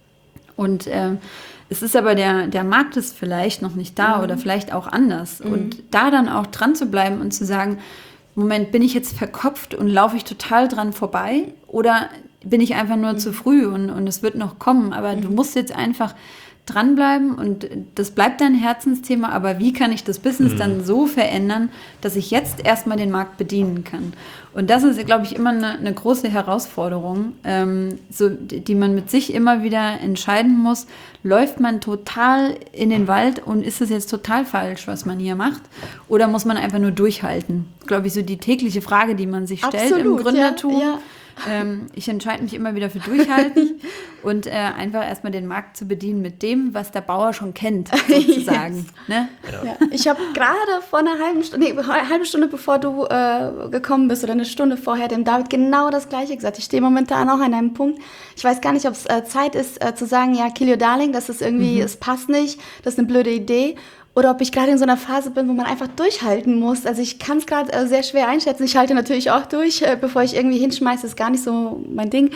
Und ähm, es ist aber der, der Markt ist vielleicht noch nicht da oder vielleicht auch anders. Und da dann auch dran zu bleiben und zu sagen, Moment, bin ich jetzt verkopft und laufe ich total dran vorbei? Oder bin ich einfach nur zu früh und, und es wird noch kommen? Aber du musst jetzt einfach dranbleiben und das bleibt ein Herzensthema, aber wie kann ich das Business mhm. dann so verändern, dass ich jetzt erstmal den Markt bedienen kann? Und das ist, glaube ich, immer eine, eine große Herausforderung, ähm, so, die man mit sich immer wieder entscheiden muss. Läuft man total in den Wald und ist es jetzt total falsch, was man hier macht? Oder muss man einfach nur durchhalten? Glaube ich, so die tägliche Frage, die man sich stellt Absolut, im Gründertum. Ja, ja. Ähm, ich entscheide mich immer wieder für Durchhalten und äh, einfach erstmal den Markt zu bedienen mit dem, was der Bauer schon kennt, sozusagen. Yes. Ne? Ja. Ja. Ich habe gerade vor einer halben Stunde, nee, eine halbe Stunde bevor du äh, gekommen bist oder eine Stunde vorher dem David genau das Gleiche gesagt. Ich stehe momentan auch an einem Punkt. Ich weiß gar nicht, ob es äh, Zeit ist, äh, zu sagen, ja, kill your darling, das ist irgendwie, mhm. es passt nicht, das ist eine blöde Idee. Oder ob ich gerade in so einer Phase bin, wo man einfach durchhalten muss. Also ich kann es gerade äh, sehr schwer einschätzen. Ich halte natürlich auch durch, äh, bevor ich irgendwie hinschmeiße. Das ist gar nicht so mein Ding.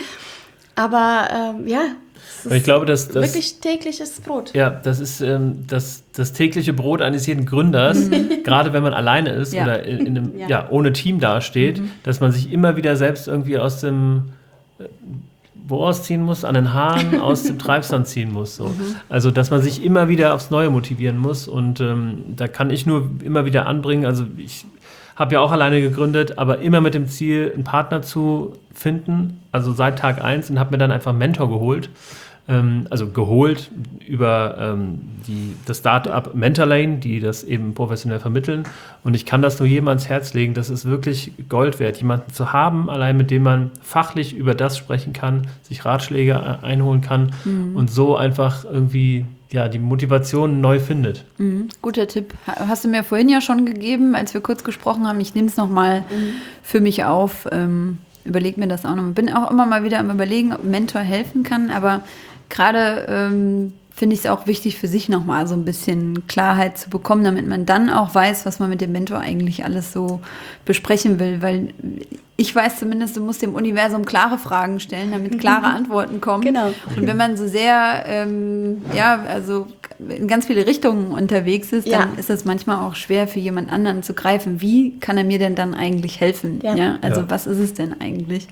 Aber ähm, ja, es ist ich glaube, dass, dass, wirklich tägliches Brot. Ja, das ist ähm, das, das tägliche Brot eines jeden Gründers. Gerade wenn man alleine ist ja. oder in, in einem, ja. Ja, ohne Team dasteht, mhm. dass man sich immer wieder selbst irgendwie aus dem... Äh, woraus ziehen muss, an den Haaren aus dem Treibsand ziehen muss. So. Mhm. Also, dass man sich immer wieder aufs Neue motivieren muss und ähm, da kann ich nur immer wieder anbringen, also ich habe ja auch alleine gegründet, aber immer mit dem Ziel, einen Partner zu finden, also seit Tag eins und habe mir dann einfach einen Mentor geholt, ähm, also geholt über ähm, die, das Startup Mentorlane, die das eben professionell vermitteln und ich kann das nur jedem ans Herz legen, das ist wirklich Gold wert, jemanden zu haben, allein mit dem man fachlich über das sprechen kann, sich Ratschläge einholen kann mhm. und so einfach irgendwie ja, die Motivation neu findet. Mhm. Guter Tipp. Hast du mir vorhin ja schon gegeben, als wir kurz gesprochen haben, ich nehme es nochmal mhm. für mich auf, ähm, überlege mir das auch noch. Bin auch immer mal wieder am Überlegen, ob ein Mentor helfen kann, aber gerade ähm, finde ich es auch wichtig für sich nochmal so ein bisschen Klarheit zu bekommen, damit man dann auch weiß, was man mit dem Mentor eigentlich alles so besprechen will, weil ich weiß zumindest, du musst dem Universum klare Fragen stellen, damit klare Antworten kommen. Genau. Und wenn man so sehr, ähm, ja, also in ganz viele Richtungen unterwegs ist, dann ja. ist es manchmal auch schwer für jemand anderen zu greifen. Wie kann er mir denn dann eigentlich helfen? Ja. Ja? Also ja. was ist es denn eigentlich?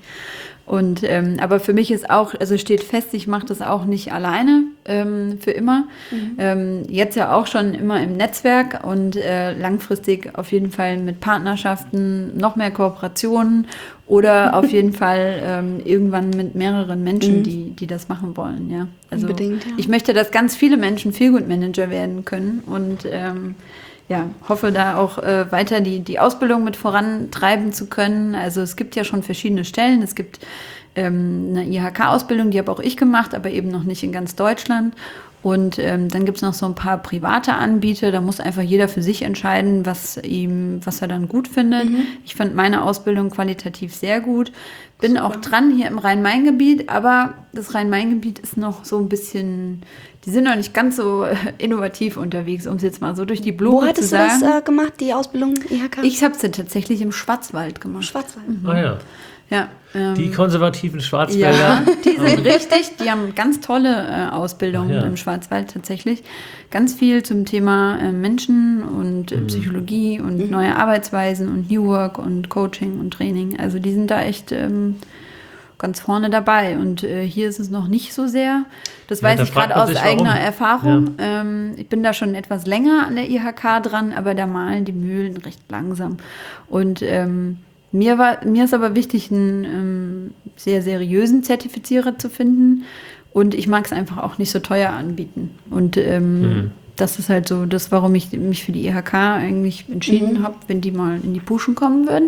Und ähm, aber für mich ist auch, also steht fest, ich mache das auch nicht alleine ähm, für immer. Mhm. Ähm, jetzt ja auch schon immer im Netzwerk und äh, langfristig auf jeden Fall mit Partnerschaften, noch mehr Kooperationen oder auf jeden Fall ähm, irgendwann mit mehreren Menschen, mhm. die, die das machen wollen. Ja, also unbedingt, ja. Ich möchte, dass ganz viele Menschen Feelgood-Manager werden können und ähm, ja, hoffe da auch äh, weiter die, die Ausbildung mit vorantreiben zu können. Also es gibt ja schon verschiedene Stellen. Es gibt ähm, eine I H K-Ausbildung, die habe auch ich gemacht, aber eben noch nicht in ganz Deutschland. Und ähm, dann gibt es noch so ein paar private Anbieter. Da muss einfach jeder für sich entscheiden, was ihm, was er dann gut findet. Mhm. Ich fand meine Ausbildung qualitativ sehr gut. Bin Super. Auch dran hier im Rhein-Main-Gebiet, aber das Rhein-Main-Gebiet ist noch so ein bisschen, die sind noch nicht ganz so äh, innovativ unterwegs, um es jetzt mal so durch die Blume zu sagen. Wo hattest du das äh, gemacht, die Ausbildung I H K? Ich habe es tatsächlich im Schwarzwald gemacht. Schwarzwald. Mhm. Ah ja. Ja, ähm, die konservativen Schwarzwälder. Ja, die sind richtig, die haben ganz tolle äh, Ausbildungen ja. im Schwarzwald tatsächlich. Ganz viel zum Thema äh, Menschen und äh, mhm. Psychologie und mhm. neue Arbeitsweisen und New Work und Coaching und Training. Also die sind da echt ähm, ganz vorne dabei. Und äh, hier ist es noch nicht so sehr. Das ja, weiß da ich gerade aus eigener warum. Erfahrung. Ja. Ähm, ich bin da schon etwas länger an der I H K dran, aber da malen die Mühlen recht langsam. Und ähm, Mir, war, mir ist aber wichtig, einen ähm, sehr seriösen Zertifizierer zu finden und ich mag es einfach auch nicht so teuer anbieten. Und ähm, mhm. das ist halt so das, warum ich mich für die I H K eigentlich entschieden mhm. habe, wenn die mal in die Puschen kommen würden.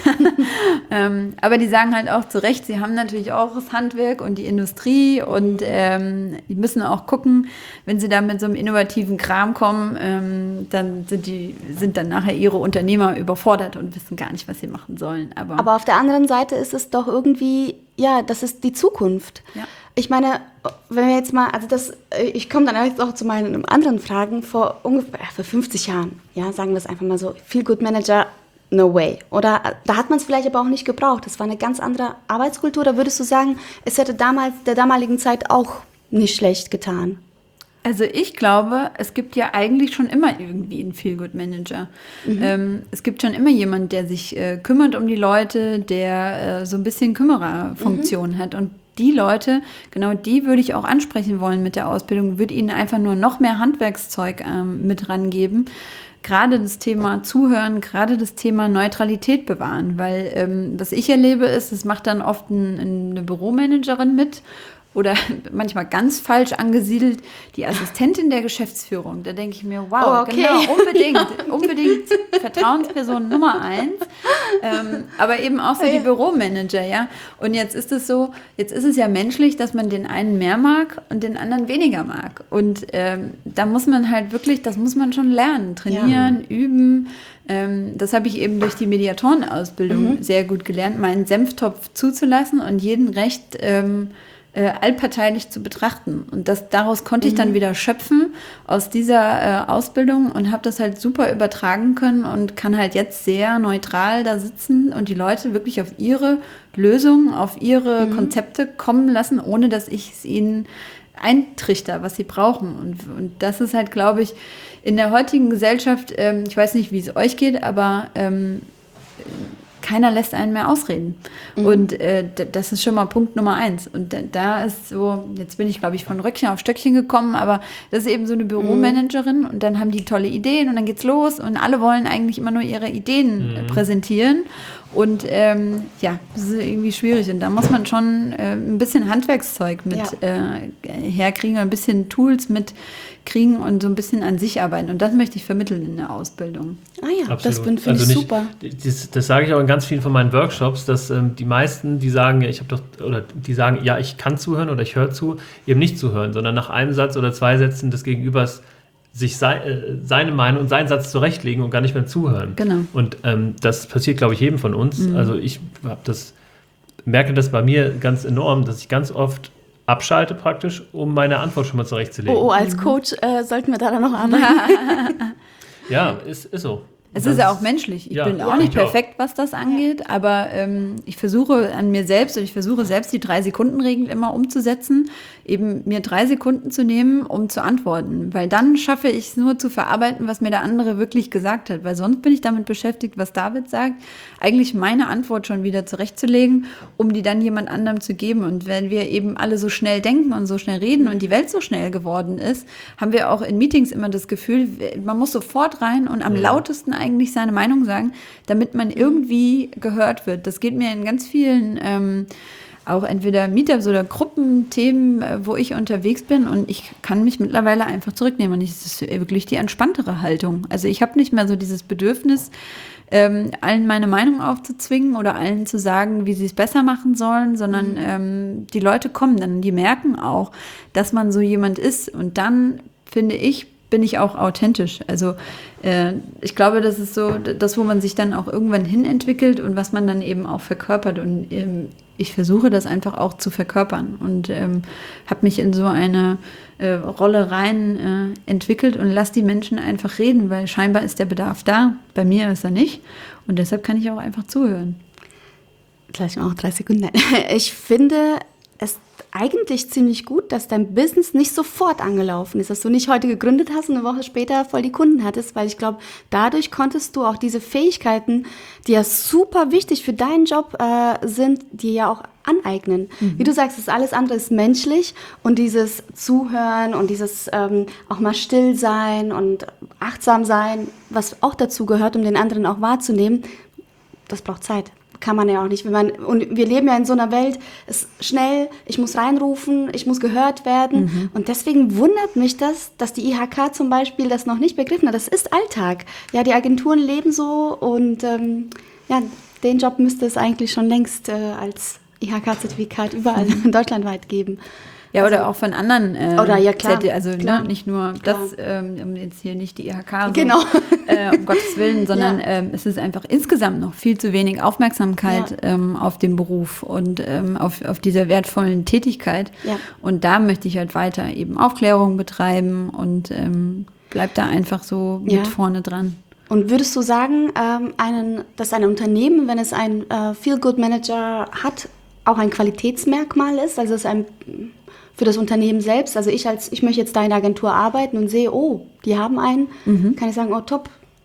ähm, aber die sagen halt auch zu Recht, sie haben natürlich auch das Handwerk und die Industrie und ähm, die müssen auch gucken, wenn sie da mit so einem innovativen Kram kommen, ähm, dann sind die sind dann nachher ihre Unternehmer überfordert und wissen gar nicht, was sie machen sollen. Aber, aber auf der anderen Seite ist es doch irgendwie, ja, das ist die Zukunft. Ja. Ich meine, wenn wir jetzt mal, also das, ich komme dann jetzt auch zu meinen anderen Fragen, vor ungefähr, vor fünfzig Jahren, ja, sagen wir es einfach mal so, Feelgood-Manager, no way. Oder da hat man es vielleicht aber auch nicht gebraucht. Das war eine ganz andere Arbeitskultur. Da würdest du sagen, es hätte damals, der damaligen Zeit auch nicht schlecht getan? Also ich glaube, es gibt ja eigentlich schon immer irgendwie einen Feelgood-Manager. Mhm. Ähm, es gibt schon immer jemanden, der sich äh, kümmert um die Leute, der äh, so ein bisschen Kümmererfunktion mhm. hat. Und die Leute, genau die würde ich auch ansprechen wollen mit der Ausbildung, würde ihnen einfach nur noch mehr Handwerkszeug ähm, mit rangeben. Gerade das Thema Zuhören, gerade das Thema Neutralität bewahren, weil ähm, was ich erlebe ist, es macht dann oft ein, eine Büromanagerin mit oder manchmal ganz falsch angesiedelt, die Assistentin der Geschäftsführung. Da denke ich mir, wow, oh, okay. genau, unbedingt, unbedingt Vertrauensperson Nummer eins. Ähm, aber eben auch so die Büromanager, ja. Und jetzt ist es so, jetzt ist es ja menschlich, dass man den einen mehr mag und den anderen weniger mag. Und ähm, da muss man halt wirklich, das muss man schon lernen, trainieren, ja. üben. Ähm, das habe ich eben durch die Mediatorenausbildung mhm. sehr gut gelernt, meinen Senftopf zuzulassen und jeden recht ähm, Äh, allparteilich zu betrachten. Und das, daraus konnte ich dann mhm. wieder schöpfen aus dieser äh, Ausbildung und habe das halt super übertragen können und kann halt jetzt sehr neutral da sitzen und die Leute wirklich auf ihre Lösungen, auf ihre mhm. Konzepte kommen lassen, ohne dass ich es ihnen eintrichter, was sie brauchen. Und, und das ist halt, glaube ich, in der heutigen Gesellschaft, ähm, ich weiß nicht, wie es euch geht, aber ähm, keiner lässt einen mehr ausreden. Mhm. Und äh, das ist schon mal Punkt Nummer eins. Und da, da ist so, jetzt bin ich, glaube ich, von Röckchen auf Stöckchen gekommen, aber das ist eben so eine Büromanagerin mhm. und dann haben die tolle Ideen und dann geht's los und alle wollen eigentlich immer nur ihre Ideen mhm. präsentieren. Und ähm, ja, das ist irgendwie schwierig. Und da muss man schon äh, ein bisschen Handwerkszeug mit ja. äh, herkriegen, ein bisschen Tools mitkriegen und so ein bisschen an sich arbeiten. Und das möchte ich vermitteln in der Ausbildung. Ah ja, Absolut. das finde also ich nicht, super. Das, das sage ich auch in ganz vielen von meinen Workshops, dass ähm, die meisten, die sagen, ich habe doch, oder die sagen, ja, ich kann zuhören oder ich höre zu, eben nicht zuhören, sondern nach einem Satz oder zwei Sätzen des Gegenübers sich sei, äh, seine Meinung und seinen Satz zurechtlegen und gar nicht mehr zuhören. Genau. Und ähm, das passiert, glaube ich, jedem von uns. Mhm. Also ich hab das, merke das bei mir ganz enorm, dass ich ganz oft abschalte praktisch, um meine Antwort schon mal zurechtzulegen. Oh, oh als Coach äh, sollten wir da dann noch arbeiten. Ja, ist, ist so. Es ist ja auch menschlich. Ich ja, bin auch nicht perfekt, was das angeht, aber ähm, ich versuche an mir selbst und ich versuche selbst die Drei-Sekunden-Regel immer umzusetzen, eben mir drei Sekunden zu nehmen, um zu antworten, weil dann schaffe ich es nur zu verarbeiten, was mir der andere wirklich gesagt hat, weil sonst bin ich damit beschäftigt, was David sagt, eigentlich meine Antwort schon wieder zurechtzulegen, um die dann jemand anderem zu geben. Und wenn wir eben alle so schnell denken und so schnell reden und die Welt so schnell geworden ist, haben wir auch in Meetings immer das Gefühl, man muss sofort rein und am ja. lautesten eigentlich seine Meinung sagen, damit man irgendwie gehört wird. Das geht mir in ganz vielen ähm, auch entweder Meetups oder Gruppenthemen, wo ich unterwegs bin und ich kann mich mittlerweile einfach zurücknehmen und das ist wirklich die entspanntere Haltung. Also ich habe nicht mehr so dieses Bedürfnis, ähm, allen meine Meinung aufzuzwingen oder allen zu sagen, wie sie es besser machen sollen, sondern mhm. ähm, die Leute kommen dann, die merken auch, dass man so jemand ist und dann, finde ich, bin ich auch authentisch. Also äh, ich glaube, das ist so das, wo man sich dann auch irgendwann hin entwickelt und was man dann eben auch verkörpert. Und ähm, ich versuche das einfach auch zu verkörpern und ähm, habe mich in so eine äh, Rolle rein äh, entwickelt und lasse die Menschen einfach reden, weil scheinbar ist der Bedarf da. Bei mir ist er nicht. Und deshalb kann ich auch einfach zuhören. Gleich mal auch drei Sekunden. Ich finde es eigentlich ziemlich gut, dass dein Business nicht sofort angelaufen ist, dass du nicht heute gegründet hast und eine Woche später voll die Kunden hattest, weil ich glaube, dadurch konntest du auch diese Fähigkeiten, die ja super wichtig für deinen Job äh, sind, dir ja auch aneignen. Mhm. Wie du sagst, das alles andere ist menschlich und dieses Zuhören und dieses ähm, auch mal still sein und achtsam sein, was auch dazu gehört, um den anderen auch wahrzunehmen, das braucht Zeit. Kann man ja auch nicht. Wenn man, und wir leben ja in so einer Welt, es ist schnell, ich muss reinrufen, ich muss gehört werden. Mhm. Und deswegen wundert mich das, dass die I H K zum Beispiel das noch nicht begriffen hat. Das ist Alltag. Ja, die Agenturen leben so und ähm, ja, den Job müsste es eigentlich schon längst äh, als I H K-Zertifikat überall mhm. deutschlandweit geben. Ja, oder also, auch von anderen. Äh, oder ja, klar. Z D, also klar. Ne, nicht nur klar. das, ähm, jetzt hier nicht die I H K, so, genau. äh, um Gottes Willen, sondern ja. ähm, es ist einfach insgesamt noch viel zu wenig Aufmerksamkeit ja. ähm, auf den Beruf und ähm, auf, auf dieser wertvollen Tätigkeit. Ja. Und da möchte ich halt weiter eben Aufklärung betreiben und ähm, bleib da einfach so mit ja. vorne dran. Und würdest du sagen, ähm, einen, dass ein Unternehmen, wenn es einen äh, Feel-Good-Manager hat, auch ein Qualitätsmerkmal ist? Also es ist ein für das Unternehmen selbst, also ich als ich möchte jetzt da in der Agentur arbeiten und sehe, oh, die haben einen, mhm. kann ich sagen, oh top,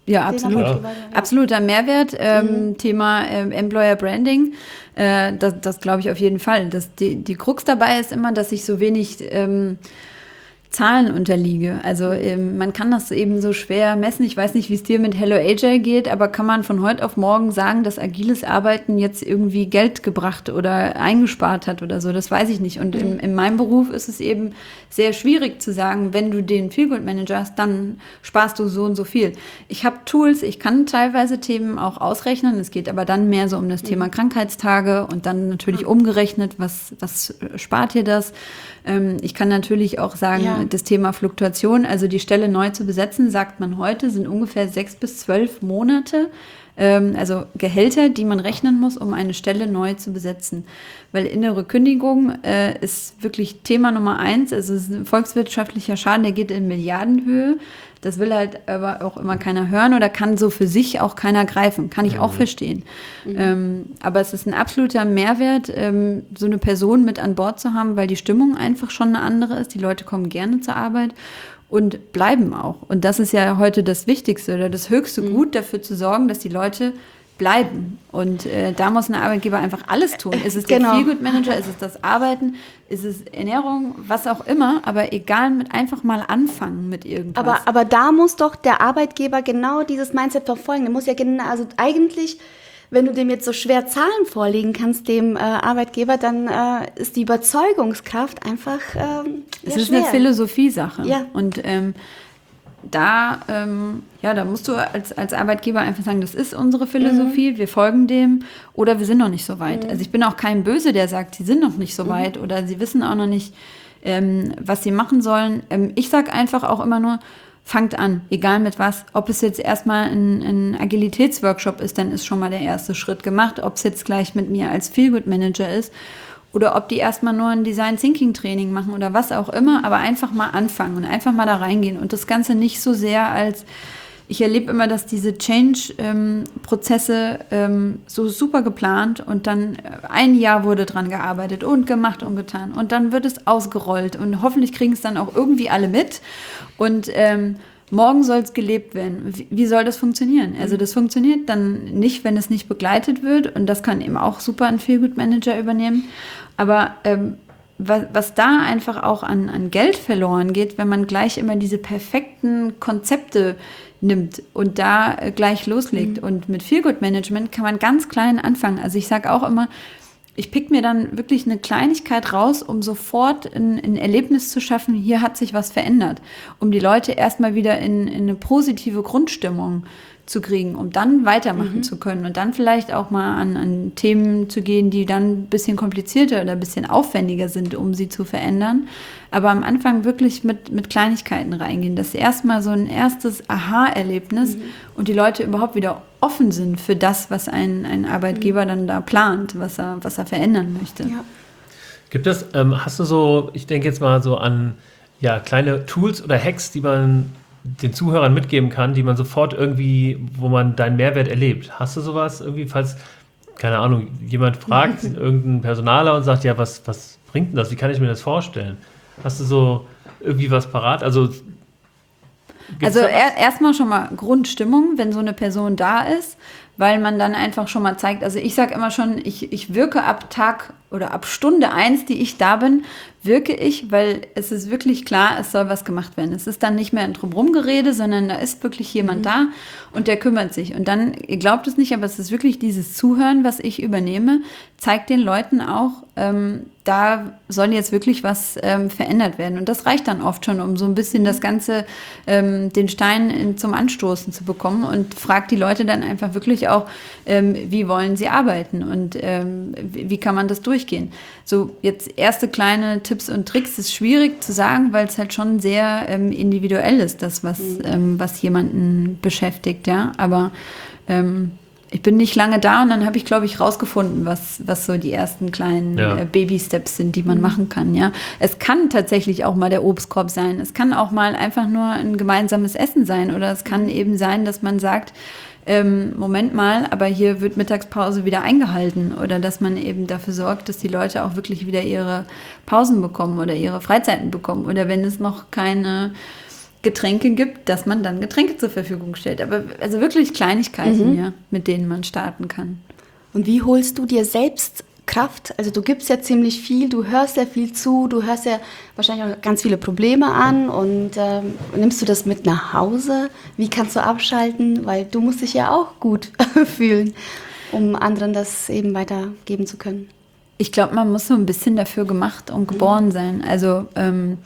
Ja, absolut. Ja. Absoluter Mehrwert. Ähm, mhm. Thema ähm, Employer Branding. Äh, das das glaube ich auf jeden Fall. Das, die, die Krux dabei ist immer, dass ich so wenig ähm, Zahlen unterliege. Also ähm, man kann das eben so schwer messen. Ich weiß nicht, wie es dir mit Hello A J geht, aber kann man von heute auf morgen sagen, dass agiles Arbeiten jetzt irgendwie Geld gebracht oder eingespart hat oder so? Das weiß ich nicht. Und mhm. in, in meinem Beruf ist es eben sehr schwierig zu sagen, wenn du den Feelgood Manager hast, dann sparst du so und so viel. Ich habe Tools, ich kann teilweise Themen auch ausrechnen. Es geht aber dann mehr so um das mhm. Thema Krankheitstage und dann natürlich mhm. umgerechnet, was, was spart dir das? Ähm, ich kann natürlich auch sagen, ja. das Thema Fluktuation, also die Stelle neu zu besetzen, sagt man heute, sind ungefähr sechs bis zwölf Monate, ähm, also Gehälter, die man rechnen muss, um eine Stelle neu zu besetzen. Weil innere Kündigung äh, ist wirklich Thema Nummer eins, also es ist ein volkswirtschaftlicher Schaden, der geht in Milliardenhöhe. Das will halt aber auch immer keiner hören oder kann so für sich auch keiner greifen. Kann ich mhm. auch verstehen. Mhm. Ähm, aber es ist ein absoluter Mehrwert, ähm, so eine Person mit an Bord zu haben, weil die Stimmung einfach schon eine andere ist. Die Leute kommen gerne zur Arbeit und bleiben auch. Und das ist ja heute das Wichtigste oder das höchste mhm. Gut, dafür zu sorgen, dass die Leute bleiben. Und äh, da muss ein Arbeitgeber einfach alles tun. Ist es genau. der Feelgood-Manager, ist es das Arbeiten, ist es Ernährung, was auch immer, aber egal, mit einfach mal anfangen mit irgendwas. Aber, aber da muss doch der Arbeitgeber genau dieses Mindset verfolgen. Der muss ja genau, also eigentlich, wenn du dem jetzt so schwer Zahlen vorlegen kannst, dem äh, Arbeitgeber, dann äh, ist die Überzeugungskraft einfach ähm, Es ja, ist schwer. Eine Philosophiesache. Ja. Und ähm, Da, ähm, ja, da musst du als, als Arbeitgeber einfach sagen, das ist unsere Philosophie, mhm. wir folgen dem oder wir sind noch nicht so weit. Mhm. Also ich bin auch kein Böse, der sagt, sie sind noch nicht so mhm. weit oder sie wissen auch noch nicht, ähm, was sie machen sollen. Ähm, ich sage einfach auch immer nur, fangt an, egal mit was. Ob es jetzt erstmal ein, ein Agilitätsworkshop ist, dann ist schon mal der erste Schritt gemacht. Ob es jetzt gleich mit mir als Feelgood-Manager ist oder ob die erstmal nur ein Design-Thinking-Training machen oder was auch immer, aber einfach mal anfangen und einfach mal da reingehen und das Ganze nicht so sehr als, ich erlebe immer, dass diese Change-Prozesse ähm, so super geplant und dann ein Jahr wurde dran gearbeitet und gemacht und getan und dann wird es ausgerollt und hoffentlich kriegen es dann auch irgendwie alle mit und ähm, morgen soll es gelebt werden. Wie, wie soll das funktionieren? Also das funktioniert dann nicht, wenn es nicht begleitet wird und das kann eben auch super ein Feelgood-Manager übernehmen. Aber ähm, was, was da einfach auch an, an Geld verloren geht, wenn man gleich immer diese perfekten Konzepte nimmt und da äh, gleich loslegt. Mhm. Und mit Feelgood-Management kann man ganz klein anfangen. Also ich sage auch immer, ich pick mir dann wirklich eine Kleinigkeit raus, um sofort ein, ein Erlebnis zu schaffen, hier hat sich was verändert, um die Leute erstmal wieder in, in eine positive Grundstimmung zu kriegen, um dann weitermachen mhm. zu können und dann vielleicht auch mal an, an Themen zu gehen, die dann ein bisschen komplizierter oder ein bisschen aufwendiger sind, um sie zu verändern. Aber am Anfang wirklich mit, mit Kleinigkeiten reingehen. Das ist erstmal so ein erstes Aha-Erlebnis mhm. und die Leute überhaupt wieder offen sind für das, was ein, ein Arbeitgeber mhm. dann da plant, was er, was er verändern möchte. Ja. Gibt es, ähm, hast du so, ich denke jetzt mal so an ja, kleine Tools oder Hacks, die man den Zuhörern mitgeben kann, die man sofort irgendwie, wo man deinen Mehrwert erlebt. Hast du sowas irgendwie, falls, keine Ahnung, jemand fragt, irgendein Personaler und sagt, ja, was, was bringt denn das? Wie kann ich mir das vorstellen? Hast du so irgendwie was parat? Also, also er, erstmal schon mal Grundstimmung, wenn so eine Person da ist, weil man dann einfach schon mal zeigt, also ich sage immer schon, ich, ich wirke ab Tag oder ab Stunde eins, die ich da bin, wirke ich, weil es ist wirklich klar, es soll was gemacht werden. Es ist dann nicht mehr ein Drumherumgerede, sondern da ist wirklich jemand mhm. da und der kümmert sich. Und dann, ihr glaubt es nicht, aber es ist wirklich dieses Zuhören, was ich übernehme, zeigt den Leuten auch, ähm, da soll jetzt wirklich was ähm, verändert werden. Und das reicht dann oft schon, um so ein bisschen das Ganze, ähm, den Stein in, zum Anstoßen zu bekommen und fragt die Leute dann einfach wirklich auch, ähm, wie wollen sie arbeiten und ähm, wie, wie kann man das durchgehen. So jetzt erste kleine Tipps und Tricks ist schwierig zu sagen, weil es halt schon sehr ähm, individuell ist, das, was, mhm. ähm, was jemanden beschäftigt, ja, aber ähm, ich bin nicht lange da und dann habe ich, glaube ich, rausgefunden, was, was so die ersten kleinen ja. äh, Baby-Steps sind, die man mhm. machen kann. Ja, es kann tatsächlich auch mal der Obstkorb sein. Es kann auch mal einfach nur ein gemeinsames Essen sein. Oder es kann eben sein, dass man sagt, ähm, Moment mal, aber hier wird Mittagspause wieder eingehalten. Oder dass man eben dafür sorgt, dass die Leute auch wirklich wieder ihre Pausen bekommen oder ihre Freizeiten bekommen. Oder wenn es noch keine Getränke gibt, dass man dann Getränke zur Verfügung stellt. Aber also wirklich Kleinigkeiten, Mhm. ja, mit denen man starten kann. Und wie holst du dir selbst Kraft? Also du gibst ja ziemlich viel, du hörst ja viel zu, du hörst ja wahrscheinlich auch ganz viele Probleme an und ähm, nimmst du das mit nach Hause? Wie kannst du abschalten? Weil du musst dich ja auch gut fühlen, um anderen das eben weitergeben zu können. Ich glaube, man muss so ein bisschen dafür gemacht und geboren sein. Also ähm,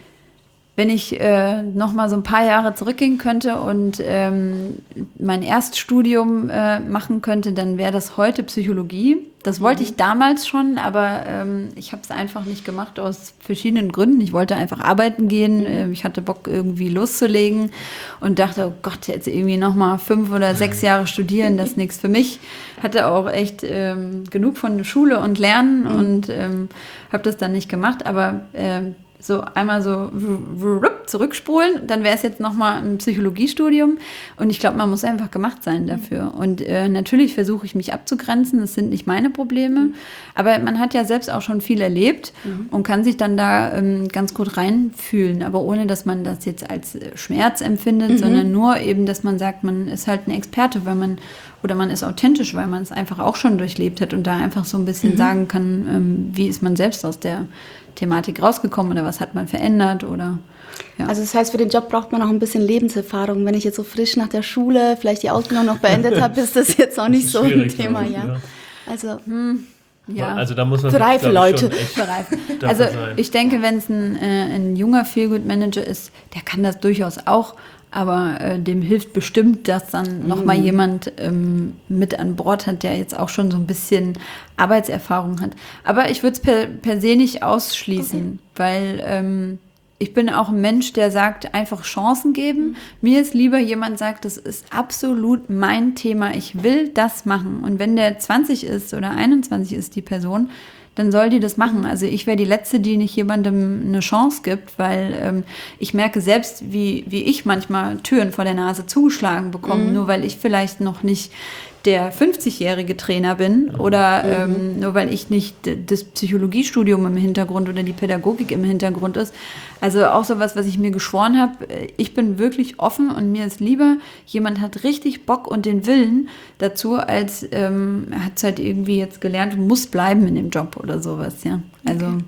wenn ich äh, noch mal so ein paar Jahre zurückgehen könnte und ähm, mein Erststudium äh, machen könnte, dann wäre das heute Psychologie. Das wollte ich damals schon, aber ähm, ich habe es einfach nicht gemacht aus verschiedenen Gründen. Ich wollte einfach arbeiten gehen. Äh, ich hatte Bock, irgendwie loszulegen und dachte, oh Gott, jetzt irgendwie noch mal fünf oder sechs Jahre studieren, das ist nichts für mich. Hatte auch echt ähm, genug von der Schule und Lernen mhm. und ähm, habe das dann nicht gemacht, aber ähm, so einmal so zurückspulen, dann wäre es jetzt nochmal ein Psychologiestudium und ich glaube, man muss einfach gemacht sein dafür und äh, natürlich versuche ich mich abzugrenzen, das sind nicht meine Probleme, mhm. aber man hat ja selbst auch schon viel erlebt mhm. und kann sich dann da ähm, ganz gut reinfühlen, aber ohne, dass man das jetzt als Schmerz empfindet, mhm. sondern nur eben, dass man sagt, man ist halt ein Experte, weil man oder man ist authentisch, weil man es einfach auch schon durchlebt hat und da einfach so ein bisschen mhm. sagen kann, ähm, wie ist man selbst aus der Thematik rausgekommen oder was hat man verändert oder ja. Also das heißt, für den Job braucht man auch ein bisschen Lebenserfahrung. Wenn ich jetzt so frisch nach der Schule vielleicht die Ausbildung noch beendet habe, ist das jetzt auch nicht so ein Thema, ja. ja. Also hm, ja. Also da muss man für reife Leute. Für reife. Also ich denke, wenn es ein, äh, ein junger Feelgood-Manager ist, der kann das durchaus auch. Aber äh, dem hilft bestimmt, dass dann noch mal jemand ähm, mit an Bord hat, der jetzt auch schon so ein bisschen Arbeitserfahrung hat. Aber ich würde es per, per se nicht ausschließen, okay. weil ähm, ich bin auch ein Mensch, der sagt, einfach Chancen geben. Mhm. Mir ist lieber, jemand sagt, das ist absolut mein Thema, ich will das machen. Und wenn der zwanzig ist oder einundzwanzig ist, die Person, dann soll die das machen. Also ich wäre die Letzte, die nicht jemandem eine Chance gibt, weil ähm, ich merke selbst, wie, wie ich manchmal Türen vor der Nase zugeschlagen bekomme, mhm. nur weil ich vielleicht noch nicht der fünfzigjährige Trainer bin oder mhm. ähm, nur weil ich nicht das Psychologiestudium im Hintergrund oder die Pädagogik im Hintergrund ist. Also auch sowas, was ich mir geschworen habe, ich bin wirklich offen und mir ist lieber, jemand hat richtig Bock und den Willen dazu, als ähm, er hat es halt irgendwie jetzt gelernt und muss bleiben in dem Job oder sowas, ja. Also okay.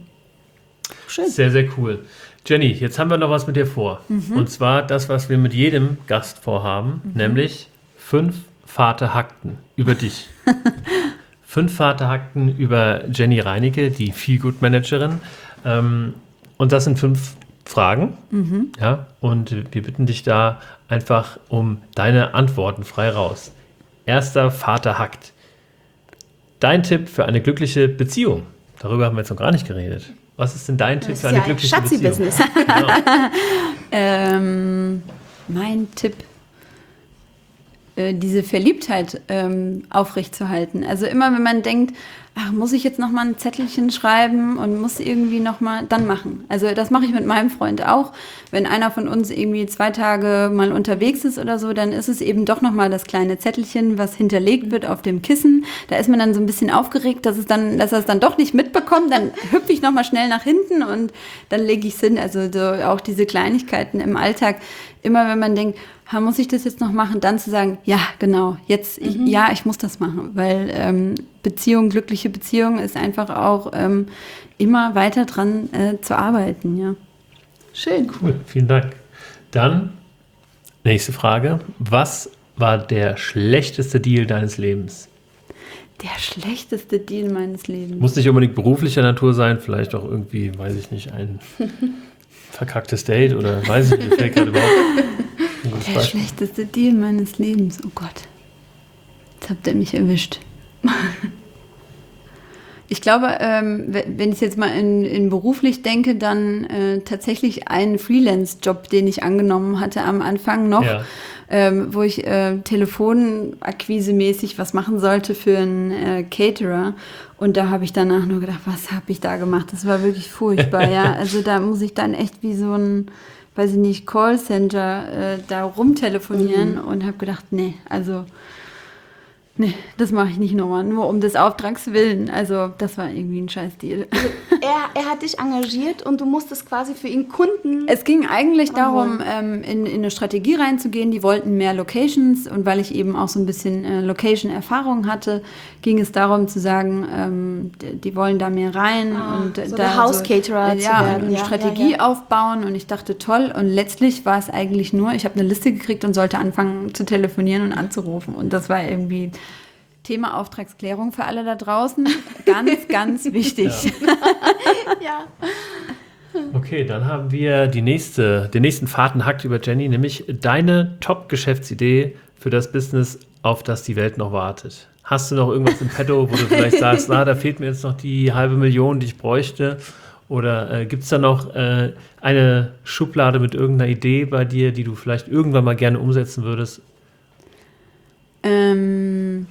Schön. Sehr, sehr cool. Jenny, jetzt haben wir noch was mit dir vor. Mhm. Und zwar das, was wir mit jedem Gast vorhaben, mhm. nämlich fünf Vaterhakten über dich. Fünf Vaterhakten über Jenny Reinecke, die Feelgood-Managerin. Ähm, und das sind fünf Fragen. Mhm. Ja, und wir bitten dich da einfach um deine Antworten frei raus. Erster Vaterhakt. Dein Tipp für eine glückliche Beziehung. Darüber haben wir jetzt noch gar nicht geredet. Was ist denn dein Tipp für eine ja glückliche ein Beziehung? Schatzi-Business. Genau. ähm, mein Tipp, äh, diese Verliebtheit ähm, aufrechtzuerhalten. Also immer, wenn man denkt, ach, muss ich jetzt noch mal ein Zettelchen schreiben und muss irgendwie noch mal, dann machen. Also das mache ich mit meinem Freund auch. Wenn einer von uns irgendwie zwei Tage mal unterwegs ist oder so, dann ist es eben doch noch mal das kleine Zettelchen, was hinterlegt wird auf dem Kissen. Da ist man dann so ein bisschen aufgeregt, dass es dann, dass er es dann doch nicht mitbekommt. Dann hüpfe ich noch mal schnell nach hinten und dann lege ich es hin. Also so auch diese Kleinigkeiten im Alltag. Immer wenn man denkt, muss ich das jetzt noch machen, dann zu sagen, ja, genau, jetzt, mhm. ich, ja, ich muss das machen, weil ähm, Beziehung, glückliche Beziehung ist einfach auch ähm, immer weiter dran äh, zu arbeiten, ja. Schön. Cool, vielen Dank. Dann, nächste Frage. Was war der schlechteste Deal deines Lebens? Der schlechteste Deal meines Lebens? Muss nicht unbedingt beruflicher Natur sein, vielleicht auch irgendwie, weiß ich nicht, ein verkacktes Date oder weiß ich nicht, fällt gerade überhaupt. Der Beispiel. Schlechteste Deal meines Lebens, oh Gott. Jetzt habt ihr mich erwischt. Ich glaube, ähm, wenn ich jetzt mal in, in beruflich denke, dann äh, tatsächlich einen Freelance-Job, den ich angenommen hatte am Anfang noch, ja. ähm, wo ich äh, Telefonakquise-mäßig was machen sollte für einen äh, Caterer. Und da habe ich danach nur gedacht, was habe ich da gemacht? Das war wirklich furchtbar, ja. Also da muss ich dann echt wie so ein, weiß ich nicht, Callcenter äh, da rumtelefonieren mhm. und habe gedacht, nee, also Nee, das mache ich nicht nochmal, nur um des Auftrags willen. Also das war irgendwie ein Scheiß-Deal. Also er, er hat dich engagiert und du musstest quasi für ihn Kunden... Es ging eigentlich darum, ähm, in, in eine Strategie reinzugehen. Die wollten mehr Locations und weil ich eben auch so ein bisschen äh, Location-Erfahrung hatte, ging es darum zu sagen, ähm, die, die wollen da mehr rein. Ah, und so da House-Caterer so, zu ja, werden. eine Ja, Strategie ja, ja. aufbauen und ich dachte, toll. Und letztlich war es eigentlich nur, ich habe eine Liste gekriegt und sollte anfangen zu telefonieren und anzurufen. Und das war irgendwie... Thema Auftragsklärung für alle da draußen. Ganz, ganz wichtig. Ja. Okay, dann haben wir die nächste, den nächsten Fadenhakt über Jenny, nämlich deine Top-Geschäftsidee für das Business, auf das die Welt noch wartet. Hast du noch irgendwas im Petto, wo du vielleicht sagst, na, da fehlt mir jetzt noch die halbe Million, die ich bräuchte? Oder äh, gibt es da noch äh, eine Schublade mit irgendeiner Idee bei dir, die du vielleicht irgendwann mal gerne umsetzen würdest? Ähm...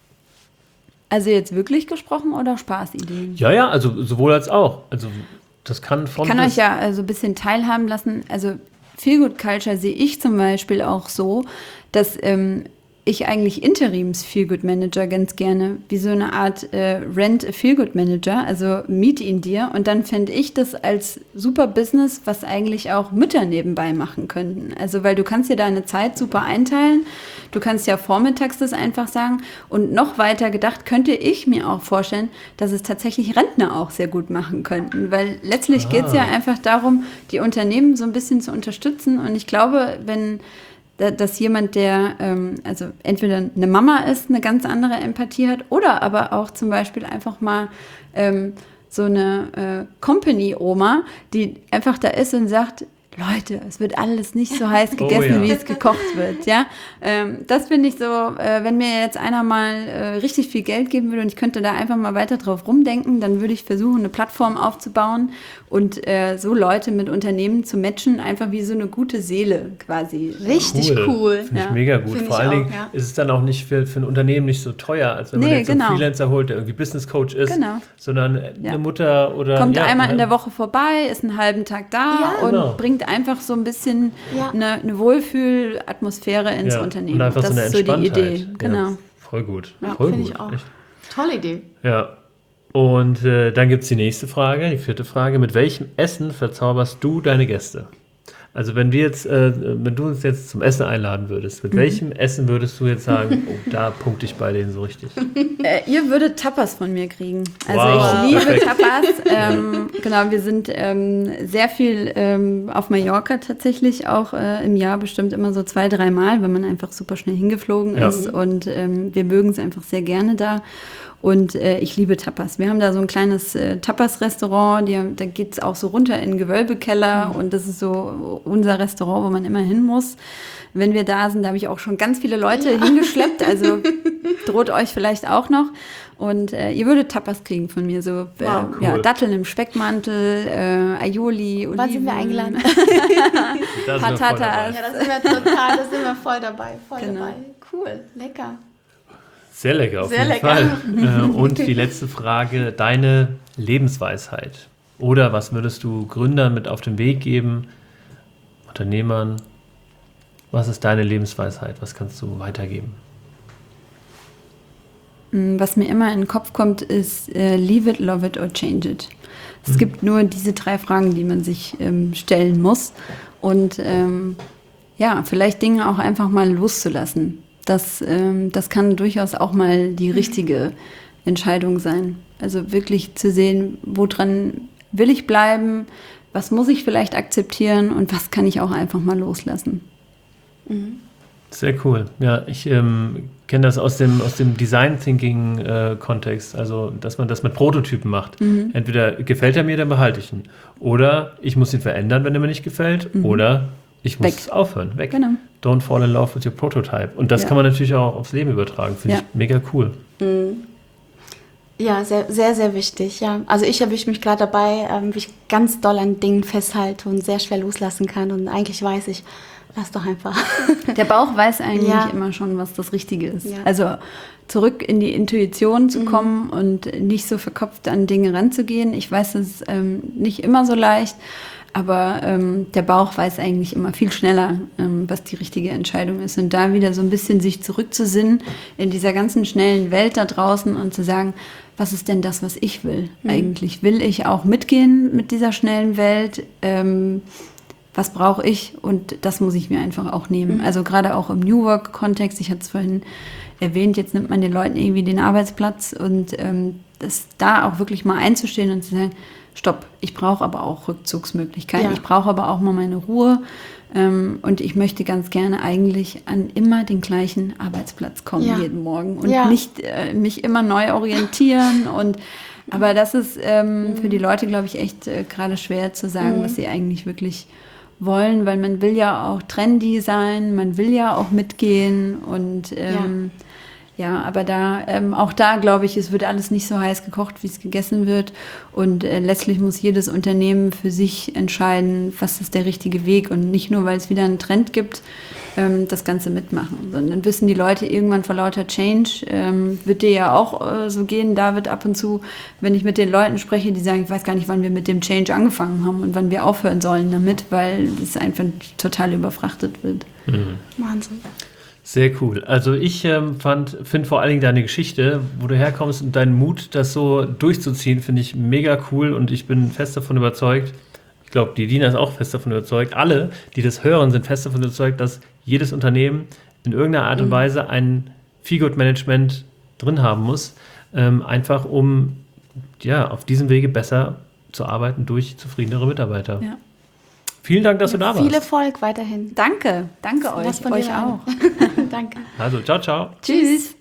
Also jetzt wirklich gesprochen oder Spaßideen? Ja, ja, also sowohl als auch. Also das kann von... Ich kann euch ja also ein bisschen teilhaben lassen. Also Feel Good Culture sehe ich zum Beispiel auch so, dass ähm, ich eigentlich Interims Feel Good Manager ganz gerne, wie so eine Art äh, Rent a Feel Good Manager, also miet ihn dir und dann fände ich das als super Business, was eigentlich auch Mütter nebenbei machen könnten. Also weil du kannst dir deine Zeit super einteilen, du kannst ja vormittags das einfach sagen und noch weiter gedacht könnte ich mir auch vorstellen, dass es tatsächlich Rentner auch sehr gut machen könnten, weil letztlich ah. geht es ja einfach darum, die Unternehmen so ein bisschen zu unterstützen und ich glaube, wenn dass jemand, der ähm, also entweder eine Mama ist, eine ganz andere Empathie hat oder aber auch zum Beispiel einfach mal ähm, so eine äh, Company-Oma, die einfach da ist und sagt, Leute, es wird alles nicht so heiß gegessen, oh, ja. wie es gekocht wird, ja. Ähm, das finde ich so, äh, wenn mir jetzt einer mal äh, richtig viel Geld geben würde und ich könnte da einfach mal weiter drauf rumdenken, dann würde ich versuchen, eine Plattform aufzubauen und äh, so Leute mit Unternehmen zu matchen, einfach wie so eine gute Seele quasi. Richtig cool. cool. Finde ich ja. mega gut. Find Vor allen Dingen ja. ist es dann auch nicht für, für ein Unternehmen nicht so teuer, als wenn nee, man jetzt genau. einen Freelancer holt, der irgendwie Business Coach ist, genau. sondern ja. eine Mutter oder... Kommt ja, einmal in der Woche vorbei, ist einen halben Tag da ja. und genau. bringt einfach so ein bisschen ja. eine, eine Wohlfühlatmosphäre ins ja. Unternehmen. Und einfach das so eine ist so die Idee. Ja, genau. Voll gut. Ja, voll finde gut. ich auch. Echt. Tolle Idee. Ja. Und äh, dann gibt es die nächste Frage, die vierte Frage. Mit welchem Essen verzauberst du deine Gäste? Also wenn wir jetzt, äh, wenn du uns jetzt zum Essen einladen würdest, mit mhm. welchem Essen würdest du jetzt sagen, oh, da punkte ich bei denen so richtig? Äh, ihr würdet Tapas von mir kriegen. Also wow, ich liebe perfekt. Tapas. Ähm, genau, wir sind ähm, sehr viel ähm, auf Mallorca tatsächlich auch äh, im Jahr bestimmt immer so zwei, drei Mal, wenn man einfach super schnell hingeflogen ja. ist und ähm, wir mögen es einfach sehr gerne da. Und äh, ich liebe Tapas. Wir haben da so ein kleines äh, Tapas-Restaurant, die haben, da geht es auch so runter in den Gewölbekeller mhm. und das ist so unser Restaurant, wo man immer hin muss. Wenn wir da sind, da habe ich auch schon ganz viele Leute ja. hingeschleppt, also droht euch vielleicht auch noch. Und äh, ihr würdet Tapas kriegen von mir, so äh, wow, cool. ja, Datteln im Speckmantel, äh, Aioli, Oliven. Wann sind wir eingeladen? Patatas. Ja, da sind wir total, da sind wir voll dabei, voll genau. dabei. Cool, lecker. Sehr lecker, auf Sehr jeden lecker. Fall. Und die letzte Frage, deine Lebensweisheit. Oder was würdest du Gründern mit auf den Weg geben, Unternehmern? Was ist deine Lebensweisheit? Was kannst du weitergeben? Was mir immer in den Kopf kommt, ist äh, leave it, love it or change it. Es mhm. gibt nur diese drei Fragen, die man sich ähm, stellen muss. Und ähm, ja, vielleicht Dinge auch einfach mal loszulassen. Das, ähm, das kann durchaus auch mal die richtige Entscheidung sein. Also wirklich zu sehen, woran will ich bleiben, was muss ich vielleicht akzeptieren und was kann ich auch einfach mal loslassen. Mhm. Sehr cool. Ja, ich ähm, kenne das aus dem, aus dem Design-Thinking-Kontext, äh, also dass man das mit Prototypen macht. Mhm. Entweder gefällt er mir, dann behalte ich ihn. Oder ich muss ihn verändern, wenn er mir nicht gefällt. Mhm. Oder ich muss weg. aufhören, weg. Genau. Don't fall in love with your prototype. Und das ja. kann man natürlich auch aufs Leben übertragen. Finde ja. ich mega cool. Mhm. Ja, sehr, sehr, sehr wichtig, ja. Also ich erwische mich gerade dabei, ähm, wie ich ganz doll an Dingen festhalte und sehr schwer loslassen kann. Und eigentlich weiß ich, lass doch einfach. Der Bauch weiß eigentlich ja. immer schon, was das Richtige ist. Ja. Also zurück in die Intuition zu kommen mhm. und nicht so verkopft an Dinge ranzugehen. Ich weiß, es ist ähm, nicht immer so leicht, Aber ähm, der Bauch weiß eigentlich immer viel schneller, ähm, was die richtige Entscheidung ist. Und da wieder so ein bisschen sich zurückzusinnen in dieser ganzen schnellen Welt da draußen und zu sagen, was ist denn das, was ich will mhm. eigentlich? Will ich auch mitgehen mit dieser schnellen Welt? Ähm, was brauche ich? Und das muss ich mir einfach auch nehmen. Mhm. Also gerade auch im New Work-Kontext, ich hatte es vorhin erwähnt, jetzt nimmt man den Leuten irgendwie den Arbeitsplatz und ähm, das da auch wirklich mal einzustehen und zu sagen, stopp, ich brauche aber auch Rückzugsmöglichkeiten, ja. ich brauche aber auch mal meine Ruhe ähm, und ich möchte ganz gerne eigentlich an immer den gleichen Arbeitsplatz kommen ja. jeden Morgen und ja. nicht äh, mich immer neu orientieren und aber das ist ähm, mhm. für die Leute, glaube ich, echt äh, gerade schwer zu sagen, mhm. was sie eigentlich wirklich wollen, weil man will ja auch trendy sein, man will ja auch mitgehen und ähm, ja. Ja, aber da, ähm, auch da glaube ich, es wird alles nicht so heiß gekocht, wie es gegessen wird. Und äh, letztlich muss jedes Unternehmen für sich entscheiden, was ist der richtige Weg. Und nicht nur, weil es wieder einen Trend gibt, ähm, das Ganze mitmachen. Sondern wissen die Leute irgendwann vor lauter Change, ähm, wird dir ja auch äh, so gehen, David, ab und zu, wenn ich mit den Leuten spreche, die sagen, ich weiß gar nicht, wann wir mit dem Change angefangen haben und wann wir aufhören sollen damit, weil es einfach total überfrachtet wird. Mhm. Wahnsinn. Sehr cool. Also ich ähm, fand, finde vor allen Dingen deine Geschichte, wo du herkommst und deinen Mut, das so durchzuziehen, finde ich mega cool und ich bin fest davon überzeugt, ich glaube, die Dina ist auch fest davon überzeugt, alle, die das hören, sind fest davon überzeugt, dass jedes Unternehmen in irgendeiner Art und Weise ein Feel-Good-Management drin haben muss, ähm, einfach um ja, auf diesem Wege besser zu arbeiten durch zufriedenere Mitarbeiter. Ja. Vielen Dank, dass du da warst. Viel Erfolg weiterhin. Danke, danke euch, euch auch. Danke. Also, ciao, ciao. Tschüss.